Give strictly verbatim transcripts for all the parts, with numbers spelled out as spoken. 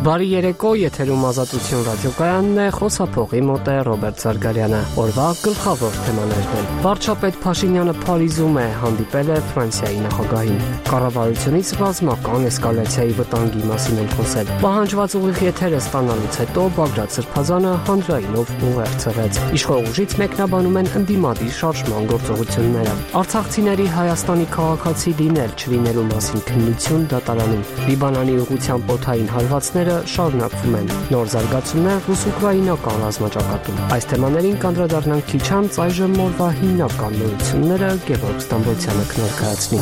Բարի երեկո, եթերում Ազատություն ռադիոկայանն է, խոսափողի մոտ է Ռոբերտ Զարգարյանը։ Օրվա գլխավոր թեմաներն են։ Վարչապետ Փաշինյանը Փարիզում է, հանդիպել է Ֆրանսիայի նախագահին։ Կառավարությունից ռազմական էսկալացիայի վտանգի մասին են խոսել։ Պահանջված ուղիղ եթերը ստանալուց հետո Բագրատ Սրբազանը հանրայինով ուղերձեց։ Իշխող ուժից մեկնաբանում են ընդդիմադիր շարժման գործողությունները։ Արցախցիների Հայաստանի քաղաքացի լինել չլինելու մասին քննություն դատարանում։ Լիբանանի ուղղությամբ օդային հարվածները շարունակվում են։ Նոր զարգացումներ ռուս-ուկրաինական ռազմաճակատում։ Այս թեմաներին կանդրադառնանք քիչ անց, այժմ օրվա հիմնական նորությունները Գևորգ Ստամբոլցյանը կներկայացնի։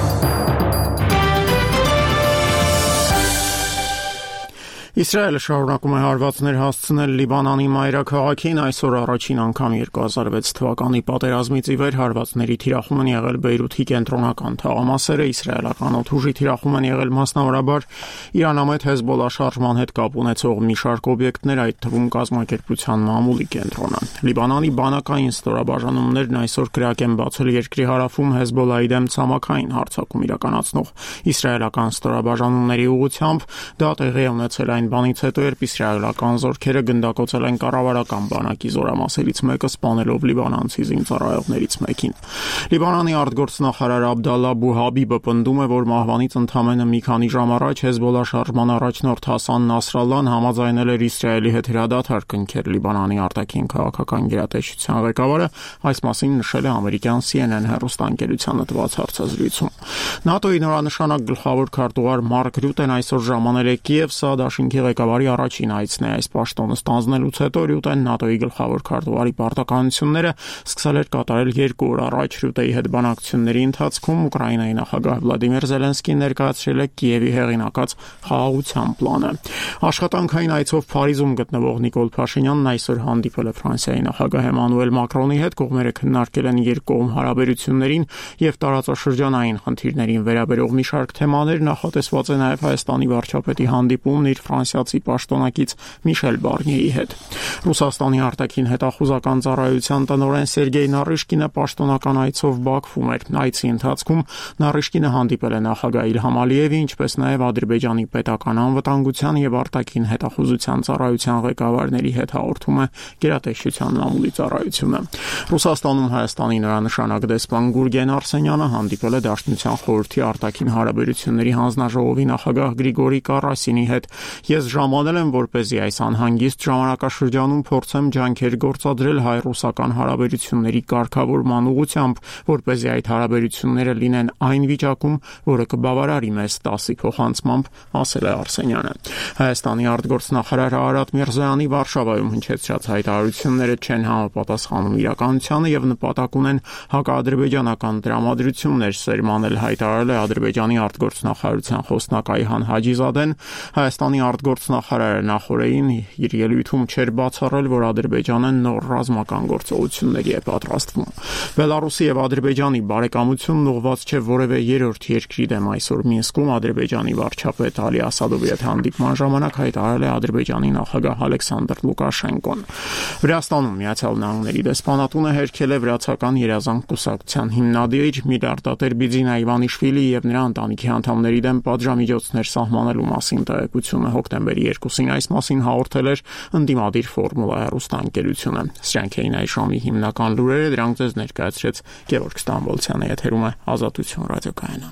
Իսրայելը շարունակում է հարվածներ հասցնել Լիբանանի մայրաքաղաքին, այսօր առաջին անգամ երկու հազար վեց թվականի պատերազմից ի վեր հարվածների թիրախում են եղել Բեյրութի կենտրոնական թաղամասերը, իսրայելական օդուժի թիրախում են եղել մասնավորաբար Իրանամետ Հեզբոլլա շարժման հետ կապ ունեցող մի շարք օբյեկտներ, այդ թվում կազմակերպության մամուլի կենտրոնը։ Լիբանանի բանակային ստորաբաժանումներն այսօր կրակ են բացել երկրի հարավում Հեզբոլլայի դեմ ցամաքային հարձակում իրականացնող իսրայելական ստորաբաժանումների ուղղությամբ, դա տեղի է ունեցել այն բանից հետո, երբ իսրայելական զորքերը գնդակոծել են կառավարական բանակի զորամասերից մեկը, սպանելով լիբանանցի զինծառայողներից մեկին։ Լիբանանի արտգործնախարար Աբդալլա Բուհաբիբը պնդում է, որ մահվանից ընդամենը մի քանի ժամ առաջ Հեզբոլլա շարժման առաջնորդ Հասան Նասրալլան համաձայնել էր Իսրայելի հետ հրադադար կնքել Լիբանանի արտաքին քաղաքական գերատեսչության ղեկավարը, այս մասին նշել է ամերիկյան C N N հեռուստաընկերությանը տված հարցազրույցում։ ՆԱՏՕ-ի նորանշանակ գլխավոր քարտուղար Մարկ Ռյուտեն այսօր ժամանել է Կիև, սա դաշինքի ղեկավարի առաջին այցն է։ Այս պաշտոնը ստանձնելուց հետո Ռյուտեն ՆԱՏՕ-ի գլխավոր քարտուղարի պարտականությունները սկսել էր կատարել երկու օր առաջ։ Ռյուտեի հետ բանակցությունների ընթացքում Ուկրաինայի նախագահ Վլադիմիր Զելենսկին ներկայացրել է Կիևի հեղինակած խաղաղության պլանը։ Աշխատանքային այցով Փարիզում գտնվող Նիկոլ Փաշինյանն այսօր հանդիպել է Ֆրանսիայի նախագահ Էմանուել Մակրոնի հետ, կողմերը քննարկել են երկկողմ հարաբերություններին եւ տարածաշրջանային խնդիրներին վերաբերող մի շարք թեմաներ, նախատեսված է նաեւ Հայաստանի վարչապետի հանդիպումն իր ֆրանսիացի պաշտոնակից Միշել Բարնիեի հետ։ Ռուսաստանի արտաքին հետախուզական ծառայության տնօրեն Սերգեյ Նարիշկինը պաշտոնական այցով Բաքվում էր։ Այցի ընթացքում Նարիշկինը հանդիպել է նախագահ Իլհամ Ալիևի, ինչպես նաև Ադրբեջանի պետական անվտանգության եւ արտաքին հետախուզության ծառայության ղեկավարների հետ, հաղորդում է գերատեսչության մամուլի ծառայությունը։ Ռուսաստանում Հայաստանի նորանշանակ դեսպան Գուրգեն Արսենյանը հանդիպել է Դաշնության խորհրդի արտաքին հարաբերությունների հանձնաժողովի նախագահ Գրիգորի Կարասինի հետ։ Ես ժամանել եմ, որպեսզի այս անհանգիստ ժամանակաշրջանում փորձեմ ջանքեր գործադրել հայ-ռուսական հարաբերությունների կարգավորման ուղղությամբ, որպեսզի այդ հարաբերությունները լինեն այն վիճակում, որը կբավարարի մեզ տասի փոխանցմամբ, ասել է Արսենյանը։ Հայաստանի արտգործնախարար Արարատ Միրզոյանի Վարշավայում հնչեցրած հայտարարությունները չեն համապատասխանում իրականությանը եւ նպատակ ունեն հակաադրբեջանական տրամադրություններ սերմանել, հայտարարել է Ադրբեջանի արտգործնախարարության խոսնակ Այհան Հաջիզադեն։ Հայաստանի արտգործնախարարը նախորդին իր ելույթում չէր բացառել, որ Ադրբեջանը նոր ռազմական գործողությունների է պատրաստվում։ Բելարուսի եւ Ադրբեջանի բարեկամությունն ուղղված չէ որևէ երրորդ երկրի դեմ, այսօր Մինսկում Ադրբեջանի վարչապետ Ալի Ասադովի հետ հանդիպման ժամանակ հայտարարել է Ադրբեջանի նախագահ Ալեքսանդր Լուկաշենկոն։ Վրաստանում Միացյալ Նահանգների դեսպանատունը հերքել է վրացական երազանք կուսակցության հիմնադիր միլիարդատեր Բիձինա Իվանիշվիլի եւ նրա ընտանիքի անդամների դեմ պատժամիջոցներ սահմանելու մասին տեղեկությունը հոկտեմբերի երկուսին այս մասին հաղորդել էր ընդդիմադիր Ֆորմուլա հեռուստաընկերությունը։ Սրանք էին այս ժամի հիմնական լուրերը, դրանք ձեզ ներկայացրեց Գևորգ Ստամբոլցյանը, եթերում է Ազատություն ռադիոկայանը։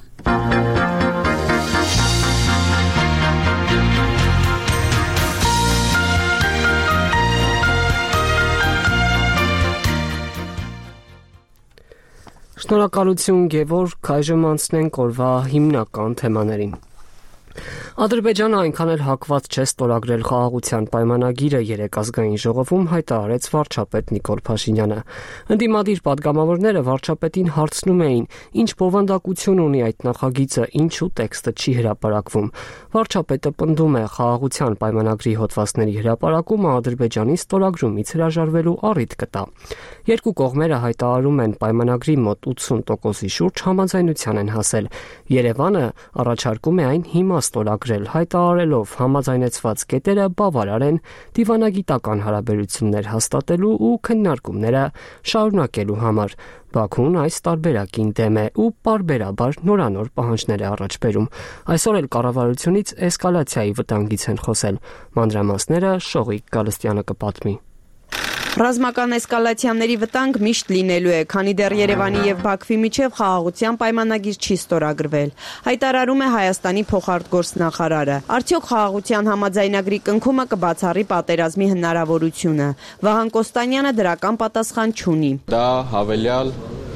Շնորհակալություն Գևորգ, այժմ անցնենք օրվա հիմնական թեմաներին։ Ադրբեջանը այնքան էլ հակված չէ ստորագրել խաղաղության պայմանագիրը, երեկ ազգային ժողովում հայտարարեց վարչապետ Նիկոլ Փաշինյանը։ Ընդդիմադիր պատգամավորները վարչապետին հարցնում էին, ինչ բովանդակություն ունի այդ նախագիծը, ինչու տեքստը չի հրապարակվում։ Վարչապետը պնդում է, խաղաղության պայմանագրի հոդվածների հրապարակումը Ադրբեջանի ստորագրումից հրաժարվելու առիթ կտա։ Երկու կողմերը հայտարարում են պայմանագրի մոտ ութսուն տոկոսի շուրջ համաձայնության են հասել։ Երևանը առաջարկում է այն հիմա ստորագրել ստորագրել, հայտարարելով համաձայնեցված կետերը բավարար են դիվանագիտական հարաբերություններ հաստատելու ու քննարկումները շարունակելու համար։ Բաքուն այս տարբերակին դեմ է ու պարբերաբար նորանոր պահանջներ է առաջ բերում։ Այսօր էլ կառավարությունից էսկալացիայի վտանգից են խոսել։ Մանրամասները Շողիկ Գալստյանը կպատմի։ Ռազմական էսկալացիաների վտանգ միշտ լինելու է, քանի դեռ Երևանի եւ Բաքվի միջև խաղաղության պայմանագիր չի ստորագրվել, հայտարարում է Հայաստանի փոխարտգործնախարարը։ Արդյոք խաղաղության համաձայնագրի կնքումը կբացառի պատերազմի հնարավորությունը։ Վահան Կոստանյանը դրական պատասխան չունի։ Դա հավելյալ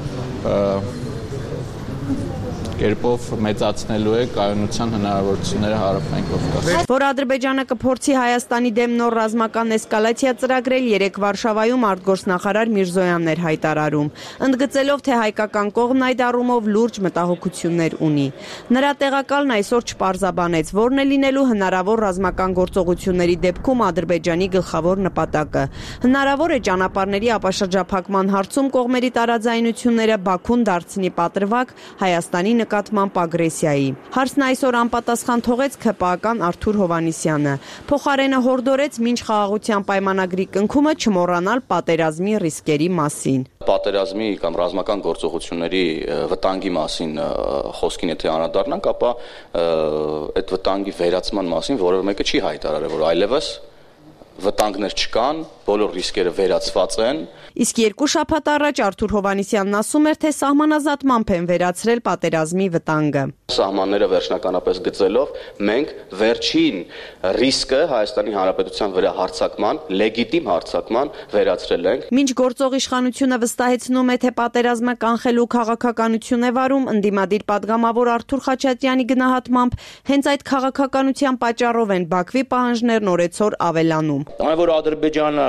կերպով մեծացնելու է կայունության հնարավորությունները Հարավային Կովկասում։ Որ Ադրբեջանը կփորձի Հայաստանի դեմ նոր ռազմական էսկալացիա ծրագրել, երեկ Վարշավայում արտգործնախարար Միրզոյանն էր հայտարարում, ընդգծելով, թե հայկական կողմն այդ առումով լուրջ մտահոգություններ ունի։ Նրա տեղակալն այսօր չպարզաբանեց, որն է լինելու հնարավոր ռազմական գործողությունների դեպքում Ադրբեջանի գլխավոր նպատակը։ Հնարավոր է ճանապարհների ապաշրջափակման հարցում կողմերի տարաձայնությունները Բաքուն դարձնի պատրվակ Հայաստանի նկատմամբ ագրեսիայի։ Հարցն այսօր անպատասխան թողեց ՔՊԱ-ական Արթուր Հովհաննիսյանը։ Փոխարենը հորդորեց մինչ խաղաղության պայմանագրի կնքումը չմոռանալ պատերազմի ռիսկերի մասին։ Պատերազմի կամ ռազմական գործողությունների վտանգի մասին խոսքին եթե անդրադառնանք, ապա այդ վտանգի վերացման մասին որևէ մեկը չի հայտարարել, որ այլևս վտանգներ չկան, բոլոր ռիսկերը վերացված են։ Իսկ երկու շաբաթ առաջ Արթուր Հովհաննիսյանն ասում էր, թե սահմանազատմամբ են վերացրել պատերազմի վտանգը։ Սահմանները վերջնականապես գծելով մենք վերջին ռիսկը Հայաստանի Հանրապետության վրա հարձակման, լեգիտիմ հարձակման վերացրել ենք։ Մինչ գործող իշխանությունը վստահեցնում է, թե պատերազմը կանխելու քաղաքականություն է վարում, ընդդիմադիր падգամավոր Արթուր Խաչատրյանի գնահատմամբ հենց այդ քաղաքականության պատճառով են Բաքվի պահանջներն օրեցօր ավելանում։ Այն որ Ադրբեջանը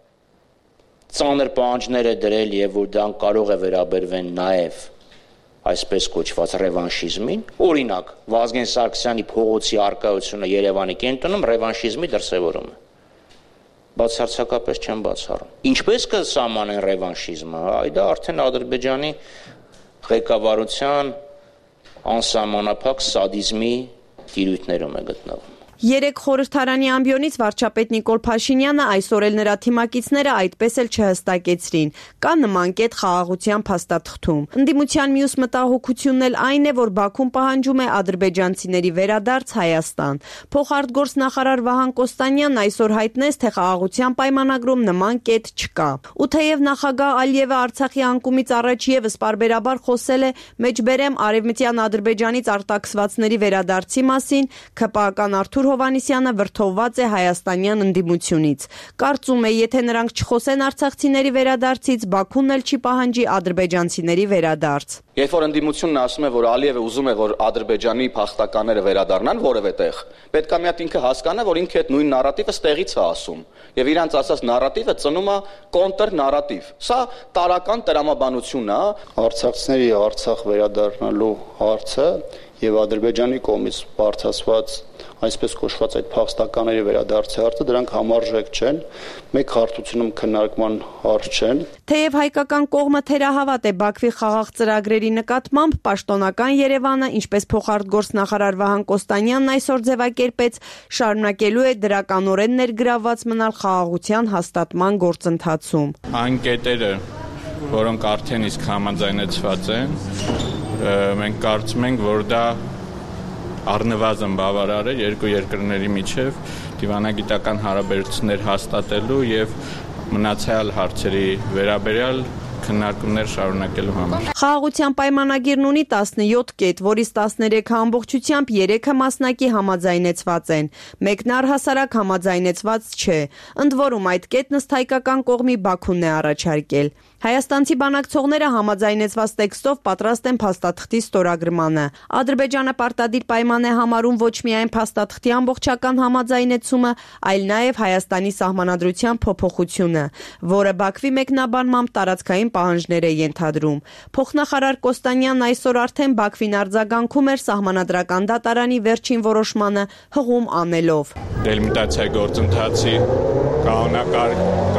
ծանր պահանջներ է դրել եւ որ դրան կարող է վերաբերվեն նաեւ այսպես կոչված ռևանշիզմին, օրինակ Վազգեն Սարգսյանի փողոցի արկայությունը Երևանի կենտրոնում ռևանշիզմի դրսևորում է։ Բացարձակապես չեմ բացառում։ Ինչպես կսահմանեն ռևանշիզմը, այ դա արդեն Ադրբեջանի ղեկավարության անսահմանափակ սադիզմի տիրույթներում է գտնվում։ Երեք խորհրդարանի ամբիոնից վարչապետ Նիկոլ Փաշինյանը այսօր էլ նրա թիմակիցները այդպես էլ չհստակեցրին։ Կա նման կետ խաղաղության փաստաթղթում։ Ընդդիմության մյուս մտահոգությունն էլ այն է, որ Բաքուն պահանջում է ադրբեջանցիների վերադարձ Հայաստան։ Փոխարտգործնախարար Վահան Կոստանյանն այսօր հայտնեց, թե խաղաղության պայմանագրում նման կետ չկա։ Ու թեև նախագահ Ալիևը Արցախի անկումից առաջ եւս պարբերաբար խոսել է մեջբերեմ արևմտյան Ադրբեջանից արտաքսվածների վերադարձի մասին, ՔՊԱ-ական Արթուր Հովհաննիսյանը վրդովված է հայաստանյան ընդդիմությունից։ Կարծում է, եթե նրանք չխոսեն արցախցիների վերադարձից, Բաքուն էլ չի պահանջի ադրբեջանցիների վերադարձ։ Երբ որ ընդդիմությունն ասում է, որ Ալիևը ուզում է, որ Ադրբեջանի փախստականները վերադառնան որևէ տեղ, պետք է մի հատ ինքը հասկանա, որ ինքը այդ նույն նարատիվը ստեղից է ասում։ Եվ իրանց ասած նարատիվը ծնում է կոնտր նարատիվ։ Սա տարական տրամաբանություն է։ Արցախցիների Արցախ վերադառնալու հարցը եւ Ադրբեջանի կողմից բարձրացված այսպես կոչված այդ փախստականների վերադարձի հարցը դրանք համարժեք չեն, մեկ հարթությունում քննարկման հարց չեն։ Թեև հայկական կողմը թերահավատ է Բաքվի խաղաղ ծրագրերի նկատմամբ, պաշտոնական Երևանը, ինչպես փոխարտգործնախարար Վահան Կոստանյանն այսօր ձևակերպեց, շարունակելու է դրականորեն ներգրավված մնալ խաղաղության հաստատման գործընթացում։ Այն կետերը, որոնք արդեն իսկ համաձայնեցված են, մենք կարծում ենք, որ դա առնվազն բավարար է երկու երկրների միջև դիվանագիտական հարաբերություններ հաստատելու եւ մնացյալ հարցերի վերաբերյալ քննարկումներ շարունակելու համար։ Խաղաղության պայմանագիրն ունի տասնյոթ կետ, որից տասներեքը ամբողջությամբ երեքը մասնակի համաձայնեցված են։ Մեկն առհասարակ համաձայնեցված չէ։ Ընդ որում այդ կետն ըստ հայկական կողմի Բաքունն է առաջարկել։ Հայաստանցի բանակցողները համաձայնեցված տեքստով պատրաստ են փաստաթղթի ստորագրմանը։ Ադրբեջանը պարտադիր պայման է համարում ոչ միայն փաստաթղթի ամբողջական համաձայնեցումը, այլ նաև Հայաստանի սահմանադրության փոփոխությունը, որը Բաքվի մեկնաբանմամբ տարածքային պահանջներ է ենթադրում։ Փոխնախարար Կոստանյանն այսօր արդեն Բաքվին արձագանքում էր սահմանադրական դատարանի վերջին որոշմանը հղում անելով։ Դելիմիտացիայի գործընթացի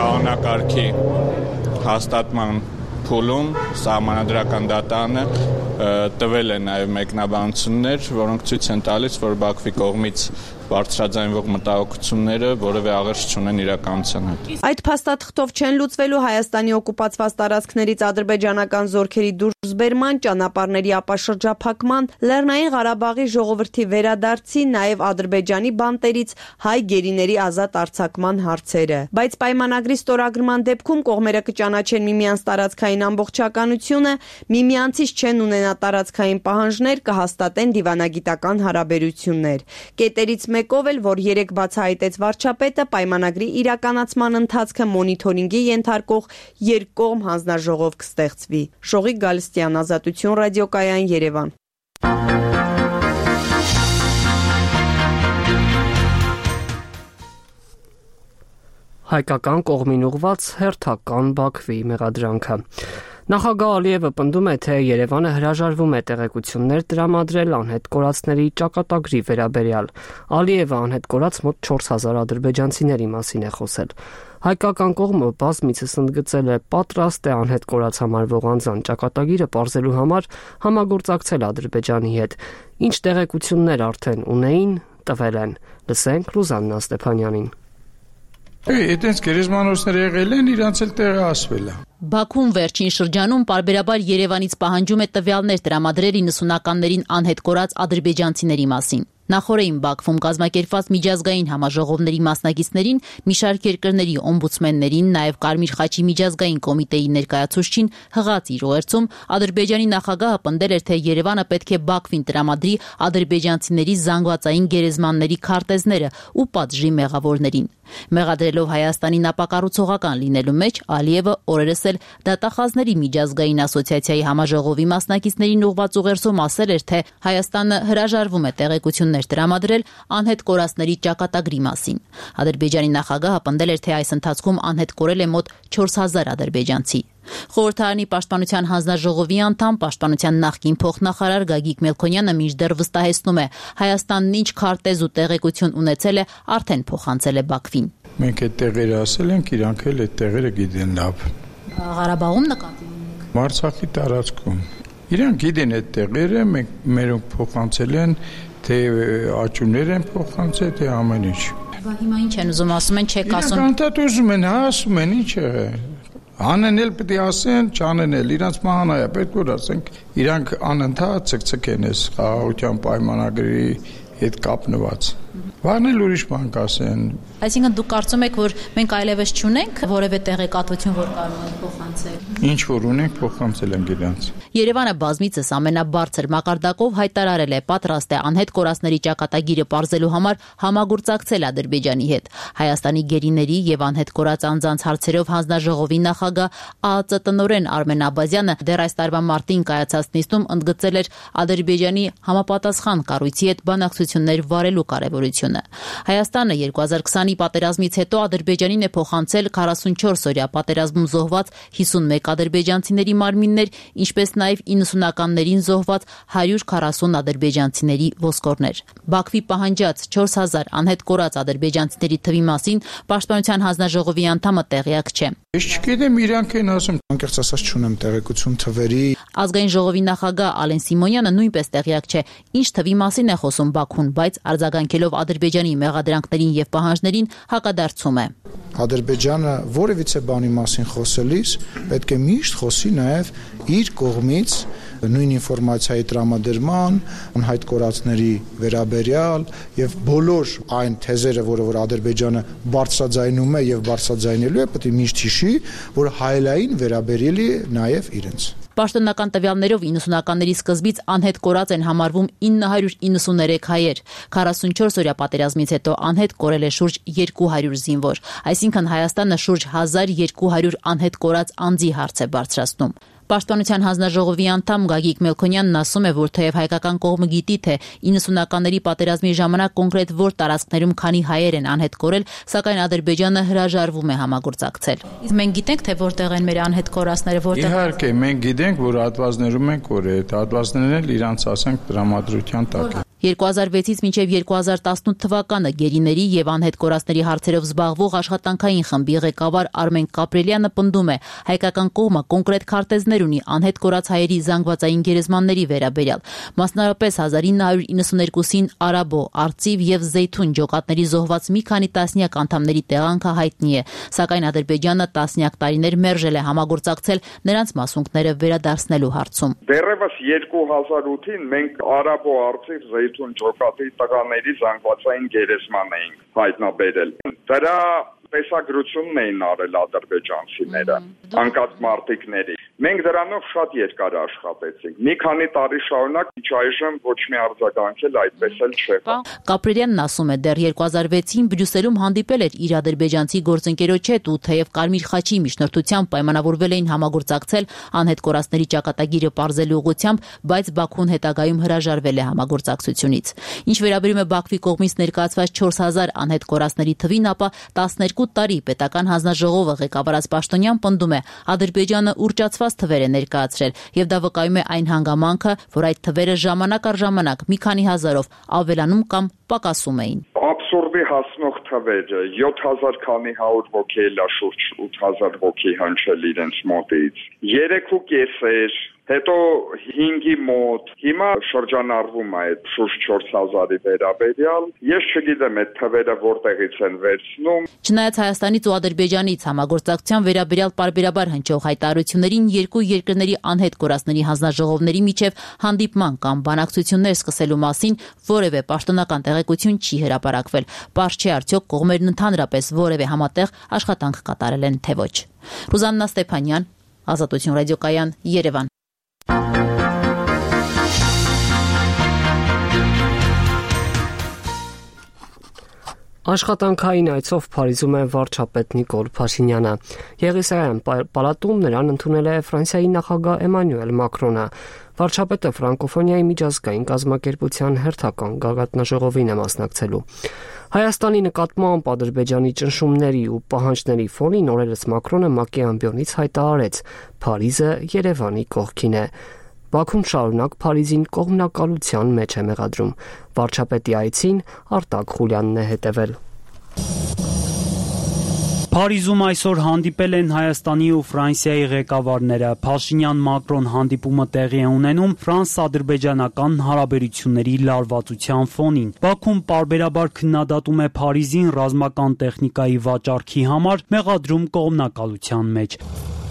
կանոնակարգի հաստատման փուլում սահմանադրական դատարանը տվել են նաև մեկնաբանություններ, որոնք ցույց են տալիս, որ Բաքվի կողմից բարձրաձայնվող մտահոգությունները որևէ աղերս չունեն իրականության հետ։ Այդ փաստաթղթով չեն լուծվելու Հայաստանի օկուպացված տարածքներից ադրբեջանական զորքերի դուրսբերման, ճանապարհների ապաշրջափակման, Լեռնային Ղարաբաղի ժողովրդի վերադարձի, նաև Ադրբեջանի բանտերից հայ գերիների ազատ արձակման հարցերը։ Բայց պայմանագրի ստորագրման դեպքում կողմերը կճանաչեն միմյանց տարածքային ամբողջականությունը, միմյանցից չեն ունենա տարածքային պահանջներ, կհաստատեն դիվանագիտական հարաբերություններ։ Կետերից մեկով էլ, որ երեք բացահայտեց վարչապետը, պայմանագրի իրականացման ընթացքը մոնիթորինգի ենթարկող երկկողմ հանձնաժողով կստեղծվի։ Շողիկ Գալստյան, Ազատություն ռադիոկայան, Երևան։ Հայկական կողմին ուղված հերթական Բաքվի մեղադրանքը։ Նախագահ Ալիևը պնդում է, թե Երևանը հրաժարվում է տեղեկություններ տրամադրել անհետ կորածների ճակատագրի վերաբերյալ։ Ալիևը անհետ կորած մոտ չորս հազար ադրբեջանցիների մասին է խոսել։ Հայկական կողմը բազմիցս ընդգծել է պատրաստ է անհետ կորած համարվող անձան ճակատագիրը պարզելու համար համագործակցել Ադրբեջանի հետ։ Ինչ տեղեկություններ արդեն ունեին, տվել են։ Լսենք Լուզաննա Ստեփանյանին։ Այդպես գերեզմանոցներ եղել են, իրանց էլ տեղը ասվել է։ Բաքուն վերջին շրջանում պարբերաբար Երևանից պահանջում է տվյալներ տրամադրել իննսունականներին անհետ կորած ադրբեջանցիների մասին։ Նախորդին Բաքվում կազմակերպված միջազգային համաժողովների մասնակիցներին, մի շարք երկրների օմբուդսմեններին, նաև Կարմիր խաչի միջազգային կոմիտեի ներկայացուցչին հղած իր ուղերձում Ադրբեջանի նախագահը պնդել էր, թե Երևանը պետք է Բաքվին տրամադրի ադրբեջանցիների զանգվածային գերեզմանների քարտեզները ու պատժի մեղավորներին։ Մեղադրելով Հայաստանին ապակառուցողական լինելու մեջ, Ալիևը օրերս էլ դատախազների միջազգային ասոցիացիայի համաժողովի մասնակիցներին ուղղված ուղերձում ասել էր, թե Հայաստանը հրաժարվում է տեղեկություններ տրամադրել անհետ կորածների ճակատագրի մասին։ Ադրբեջանի նախագահը պնդել էր, թե այս ընթացքում անհետ կորել է մոտ չորս հազար ադրբեջանցի։ Խորհրդարանի պաշտպանության հանձնաժողովի անդամ, պաշտպանության նախկին փոխնախարար Գագիկ Մելքոնյանը մինչդեռ վստահեցնում է, Հայաստանն ինչ քարտեզ ու տեղեկություն ունեցել է, արդեն փոխանցել է Բաքվին։ Մենք այդ տեղերը ասել ենք, իրանք էլ այդ տեղերը գիտեն լավ։ Ղարաբաղում նկատի ունենք։ Արցախի տարածքում։ Իրանք գիտեն այդ տեղերը, մենք մերոնք փոխանցել են, թե աճուներ են փոխանցել, թե ամեն ինչ։ Բա հիմա ինչ են ուզում, ասում են, չեք ասում։ Իրանք անդադ ուզում են, հա, ասում են, ինչ է։ Անեն էլ պետք է ասեն, չանեն էլ, իրանց մահանա է, պետք որ ասենք, իրանք անընդհատ ցկցկեն էս խաղաղության պայմանագրի հետ կապնված։ Վաղն էլ ուրիշ բան կասեն։ Այսինքն դուք կարծում եք, որ մենք այլևս չունենք որևէ տեղեկատվություն, որ կարող ենք փոխանցել։ Ինչ որ ունենք, փոխանցել ենք իրանց։ Երևանը բազմիցս ամենաբարձր մակարդակով հայտարարել է պատրաստ է անհետ կորածների ճակատագիրը պարզելու համար համագործակցել Ադրբեջանի հետ։ Հայաստանի գերիների եւ անհետ կորած անձանց հարցերով հանձնաժողովի նախագահ ԱԱԾ տնօրեն Արմեն Աբազյանը դեռ այս տարվա մարտին կայացած նիստում ընդգծել էր Ադրբեջանի համապատասխան կառույցի հետ բանակցություններ վարելու կարևորությունը։ Հայաստանը երկու հազար քսանի պատերազմից հետո Ադրբեջանին է փոխանցել քառասունչորս օրյա պատերազմում զոհված հիսունմեկ ադրբեջանցիների մարմիններ, ինչպես նաև իննսունականներին զոհված հարյուր քառասուն ադրբեջանցիների ոսկորներ։ Բաքվի պահանջած չորս հազար անհետ կորած ադրբեջանցիների թվի մասին պաշտպանության հանձնաժողովի անդամը տեղյակ չէ։ Ես չգիտեմ, իրանք են ասում, անկեղծ ասած չունեմ տեղեկություն թվերի։ Ազգային ժողովի նախագահ Ալեն Սիմոնյանը նույնպես տեղյակ չէ, ինչ թվի մասին է խոսում Բաքուն, բայց արձագանքելով Ադրբեջանի մեղադրանքներին եւ պահանջներին հակադարձում է։ Ադրբեջանը որևիցե բանի մասին խոսելիս պետք է միշտ խոսի նաև իր կողմից նույն ինֆորմացիայի տրամադրման, անհայտ կորածների վերաբերյալ եւ բոլոր այն թեզերը, որը որ Ադրբեջանը բարձրաձայնում է եւ բարձրաձայնելու է, պետք է միշտ հիշի, որ հայելային վերաբերելի է նաև իրենց։ Պաշտոնական տվյալներով իննսունականների սկզբից անհետ կորած են համարվում ինը հարյուր իննսուներեք հայեր։ քառասունչորս օրյա պատերազմից հետո անհետ կորել է շուրջ երկու հարյուր զինվոր, այսինքն Հայաստանը շուրջ հազար երկու հարյուր անհետ կորած անձի հարց է բարձրացնում։ Պաշտպանության հանձնաժողովի անդամ Գագիկ Մելքոնյանն ասում է, որ թեև հայկական կողմը գիտի, թե իննսունականների պատերազմի ժամանակ կոնկրետ որ տարածքներում քանի հայեր են անհետ կորել, սակայն Ադրբեջանը հրաժարվում է համագործակցել։ Իսկ մենք գիտենք, թե որտեղ են մեր անհետ կորածները, որտեղ։ Իհարկե, մենք գիտենք, որ հատվածներում են կորել, այդ հատվածներն էլ իրանց ասենք տրամադրության տակ են։ երկու հազար վեցից մինչև երկու հազար տասնութ թվականը գերիների եւ անհետ կորածների հարցերով զբաղվող աշխատանքային խմբի ղեկավար Արմեն Կապրելյանը պնդում է, հայկական կողմը կոնկրետ քարտեզներ ունի անհետ կորած հայերի զանգվածային գերեզմանների վերաբերյալ։ Մասնավորապես հազար ինը հարյուր իննսունհինգին Արաբո, Արծիվ եւ Զեյթուն ջոկատների զոհված մի քանի տասնյակ անդամների տեղանքը հայտնի է, սակայն Ադրբեջանը տասնյակ տարիներ մերժել է համագործակցել նրանց մասունքները վերադարձնելու հարցում։ Դեռևս երկու հազար ութին մենք Արաբո, Արծիվ, Զեյթուն ջոկատի տղաների զանգվածային գերեզման էինք հայտնաբերել։ Դրա տեսագրությունն էին արել ադրբեջանցիները, անկած մարտիկների։ Մենք դրանով շատ երկար աշխատեցինք։ Մի քանի տարի շարունակ ինչ այժմ ոչ մի արձագանք էլ այդպես էլ չեղավ։ Կապրելյանն ասում է, դեռ երկու հազար վեցին Բրյուսելում հանդիպել էր իր ադրբեջանցի գործընկերոջ հետ ու թեև Կարմիր խաչի միջնորդությամբ պայմանավորվել էին համագործակցել անհետ կորածների ճակատագիրը պարզելու ուղղությամբ, բայց Բաքուն հետագայում հրաժարվել է համագործակցությունից։ Ինչ վերաբերում է Բաքվի կողմից ներկայացված չորս հազար անհետ կորածների թվին, ապա տասներկու տարի պետական հանձնաժողովը ղեկավարած Պաշտոնյան պնդում է, Ադրբեջանը ուռճացված թվեր է ներկայացրել եւ դա վկայում է այն հանգամանքը, որ այդ թվերը ժամանակ առ ժամանակ մի քանի հազարով ավելանում կամ պակասում էին։ Абսուրդի հասնող թվերը յոթ հազար քանի հարյուր ոգի էլա շուրջ ութ հազար ոգի հնչել իրենց մոտից։ երեք ու կեսեր, հետո հինգի մոտ, հիմա շրջանառվում է այդ շուրջ չորս հազարի վերաբերյալ։ Ես չգիտեմ այդ թվերը որտեղից են վերցնում։ Չնայած Հայաստանից ու Ադրբեջանից համագործակցության վերաբերյալ պարբերաբար հնչող հայտարարություններին երկու երկրների անհետ կորածների հանձնաժողովների միջև հանդիպման կամ բանակցություններ սկսելու մասին որևէ պաշտոնական տեղեկություն չի հրապարակվել։ Պարզ չէ արդյոք կողմերն ընդհանրապես որևէ համատեղ աշխատանք կատարել են թե ոչ։ Ռուզաննա Ստեփանյան, Ազատություն ռադիոկայան, Երևան։ Աշխատանքային այցով Փարիզում է վարչապետ Նիկոլ Փաշինյանը։ Եղիսարյան պալատում նրան ընդունել է Ֆրանսիայի նախագահ Էմանուել Մակրոնը։ Վարչապետը ֆրանկոֆոնիայի միջազգային կազմակերպության հերթական գագաթնաժողովին է մասնակցելու։ Հայաստանի նկատմամբ Ադրբեջանի ճնշումների ու պահանջների ֆոնին օրերս Մակրոնը ՄԱԿ-ի ամբիոնից հայտարարեց. Փարիզը Երևանի կողքին է։ Բաքուն շարունակ Փարիզին կողմնակալության մեջ է մեղադրում։ Վարչապետի այցին Արտակ Խուլյանն է հետևել։ Փարիզում այսօր հանդիպել են Հայաստանի ու Ֆրանսիայի ղեկավարները։ Փաշինյան-Մակրոն հանդիպումը տեղի է ունենում ֆրանս-ադրբեջանական հարաբերությունների լարվածության ֆոնին։ Բաքուն պարբերաբար քննադատում է Փարիզին ռազմական տեխնիկայի վաճառքի համար, մեղադրում կողմնակալության մեջ։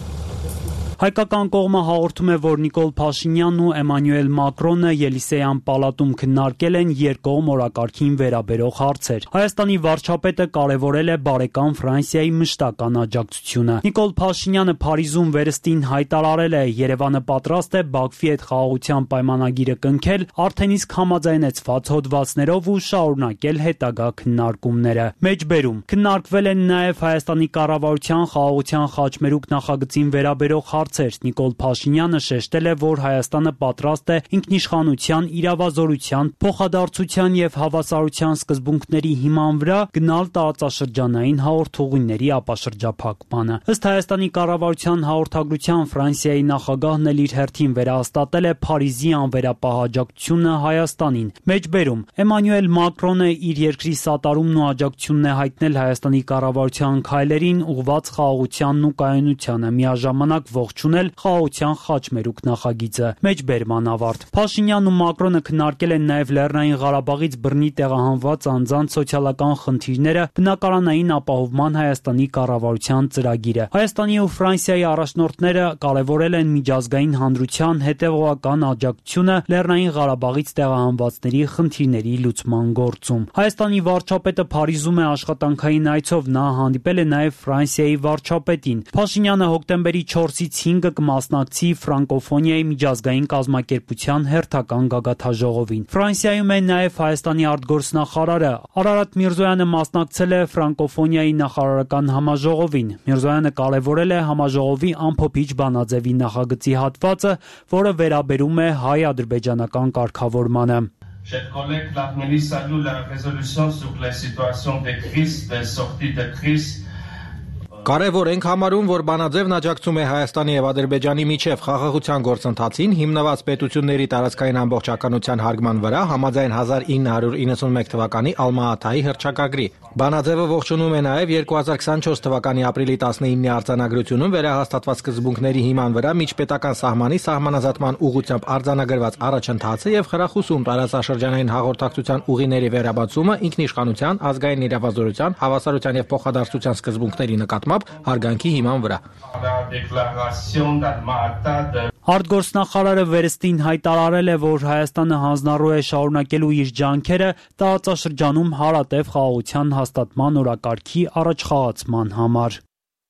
Հայկական կողմը հաղորդում է, որ Նիկոլ Փաշինյանն ու Էմանուել Մակրոնը Ելիսեյան պալատում քննարկել են երկկողմ օրակարգին վերաբերող հարցեր։ Հայաստանի վարչապետը կարևորել է բարեկամ Ֆրանսիայի մշտական աջակցությունը։ Նիկոլ Փաշինյանը Փարիզում վերստին հայտարարել է, Երևանը պատրաստ է Բաքվի հետ խաղաղության պայմանագիրը կնքել արդեն իսկ համաձայնեցված հոդվածներով ու շարունակել հետագա քննարկումները։ Մեջբերում քննարկվել են նաև Հայաստանի կառավարության խաղաղության խաչմերուկ նախագծին վերաբերող Նիկոլ Փաշինյանը շեշտել է, որ Հայաստանը պատրաստ է ինքնիշխանության, իրավազորության, փոխադարձության եւ հավասարության սկզբունքների հիման վրա գնալ տարածաշրջանային հաղորդուղիների ապաշրջափակմանը։ Ըստ Հայաստանի կառավարության հաղորդագրության Ֆրանսիայի նախագահն էլ իր հերթին վերահաստատել է Փարիզի անվերապահ աջակցությունը Հայաստանին։ Մեջբերում Էմանուել Մակրոնը իր երկրի սատարումն ու աջակցությունն է հայտնել Հայաստանի կառավարության քայլերին ուղղված խաղաղությանն ու կայունությանը, միաժամանակ ողջունել խաղաղության խաչմերուկ նախագիծը։ Մեջբերման ավարտ։ Փաշինյանն ու Մակրոնը քննարկել են նաև Լեռնային Ղարաբաղից բռնի տեղահանված անձանց սոցիալական խնդիրները, բնակարանային ապահովման Հայաստանի կառավարության ծրագիրը։ Հայաստանի ու Ֆրանսիայի առաջնորդները կարևորել են միջազգային հանրության հետևողական աջակցությունը Լեռնային Ղարաբաղից տեղահանվածների խնդիրների լուծման գործում։ Հայաստանի վարչապետը Փարիզում է աշխատանքային այցով, նա հանդիպել է նաև Ֆրանսիայի վարչապետին։ Փաշինյանը հոկտեմբերի չորսից հինգը կմասնակցի ֆրանկոֆոնիայի միջազգային կազմակերպության հերթական գագաթնաժողովին։ Ֆրանսիայում է նաև Հայաստանի արտգործնախարարը Արարատ Միրզոյանը մասնակցել է ֆրանկոֆոնիայի նախարարական համաժողովին։ Միրզոյանը կարևորել է համաժողովի ամփոփիչ բանաձևի նախագծի հատվածը, որը վերաբերում է հայ-ադրբեջանական կարգավորմանը։ Chers collègues, l'Arménie salue la résolution sur la situation de crise, de sortie de crise. Կարևոր ենք համարում, որ բանաձևն աջակցում է Հայաստանի եւ Ադրբեջանի միջև խաղաղության գործընթացին, հիմնված պետությունների տարածքային ամբողջականության հարգման վրա համաձայն հազար ինը հարյուր իննսունմեկ թվականի Ալմա-Աթայի հռչակագրի։ Բանաձևը ողջունում է նաեւ երկու հազար քսանչորս թվականի ապրիլի տասնինի արձանագրությունում վերահաստատված սկզբունքների հիման վրա միջպետական սահմանի սահմանազատման ուղղությամբ արձանագրված առաջընթացը եւ խրախուսում տարածաշրջանային հաղորդակցության ուղիների վերաբացումը ինքնիշխանության, ազգային իրավազորության, հավասարության եւ փոխադարձության սկզբունքների նկատմամբ հարգանքի հիման վրա։ Արտգործնախարարը վերստին հայտարարել է, որ Հայաստանը հանձնառու է շարունակելու իր ջանքերը տարածաշրջանում հարատև խաղաղության հաստատման օրակարգի առաջխաղացման համար։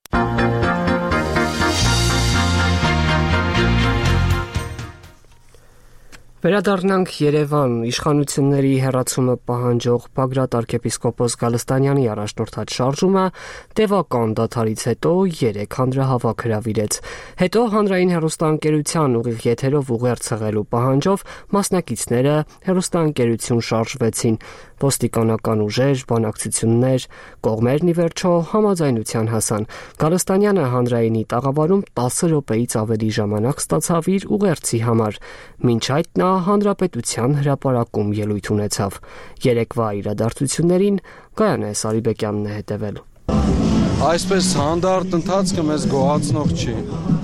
Վերադառնանք Երևան։ Իշխանությունների հեռացումը պահանջող Բագրատ arczepiskopos Գալստանյանի առաջնորդած շարժումը տևական դադարից հետո երեք հանրահավաք հրավիրեց։ Հետո հանրային հեռուստաընկերության ուղիղ եթերով ուղերձ հղելու պահանջով մասնակիցները հեռուստաընկերություն շարժվեցին։ Ոստիկանական ուժեր, բանակցություններ, կողմերն ի վերջո համաձայնության հասան։ Գալստանյանը հանրայինի տաղավարում տասը րոպեից ավելի ժամանակ ստացավ իր ուղերձի համար։ Մինչ այդ նա հանրապետության հրապարակում ելույթ ունեցավ։ Երեկվա իրադարձություններին Գայանե Սարիբեկյանն է հետևել։ Այսպես հանդարտ ընթացքը մեզ գոհացնող չի։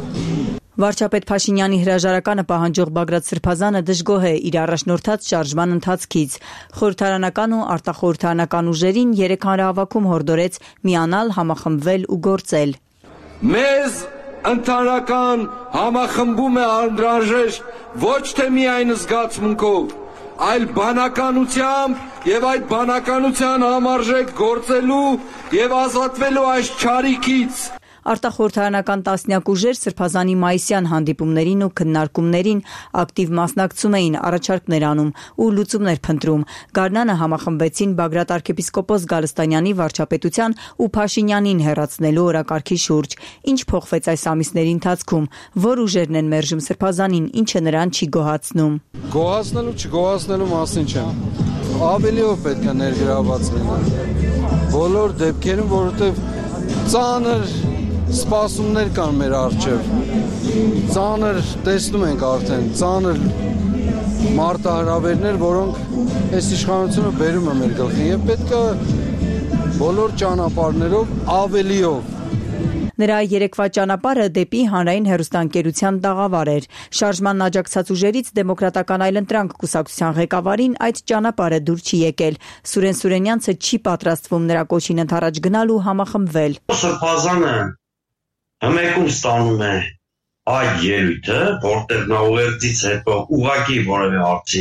Վարչապետ Փաշինյանի հրաժարականը պահանջող Բագրատ Սրբազանը դժգոհ է իր առաջնորդած շարժման ընթացքից։ Խորհրդարանական ու արտախորհրդարանական ուժերին երեք հանրահավաքում հորդորեց միանալ, համախմբվել ու գործել։ Մեզ ընդհանրական համախմբում է անհրաժեշտ ոչ թե միայն զգացմունքով, այլ բանականությամբ եւ այդ բանականության համարժեք գործելու եւ ազատվելու այս չարիքից։ Արտախորհրդարանական տասնյակ ուժեր Սրբազանի մայիսյան հանդիպումներին ու քննարկումներին ակտիվ մասնակցում էին, առաջարկներ անում ու լուծումներ փնտրում։ Գարնանը համախմբվեցին Բագրատ arczepiskopos Գալստանյանի վարչապետության ու Փաշինյանին հեռացնելու օրակարգի շուրջ։ Ինչ փոխվեց այս ամիսների ընթացքում, որ ուժերն են մերժում Սրբազանին, ինչը նրան չի գոհացնում։ Գոհացնելու չգոհացնելու մասին չեմ։ Ավելիով պետք է ներգրավված լինել։ Բոլոր դեպքերում, որովհետև ծանր սպասումներ կան մեր առջև, ծանր տեսնում ենք արդեն, ծանր մարտահրավերներ, որոնք այս իշխանությունը բերում է մեր գլխին եւ պետք է բոլոր ճանապարհներով ավելիով։ Նրա երեկվա ճանապարհը դեպի հանրային հեռուստաընկերության տաղավար էր։ Շարժման աջակցած ուժերից դեմոկրատական այլընտրանք կուսակցության ղեկավարին այդ ճանապարհը դուր չի եկել։ Սուրեն Սուրենյանցը չի պատրաստվում նրա կոչին ընդառաջ գնալ ու համախմբվել։ Սրբազանը հմեկում ստանում է այդ ելույթը, որտեղ նա ուղերձից հետո ուղղակի որևէ հարցի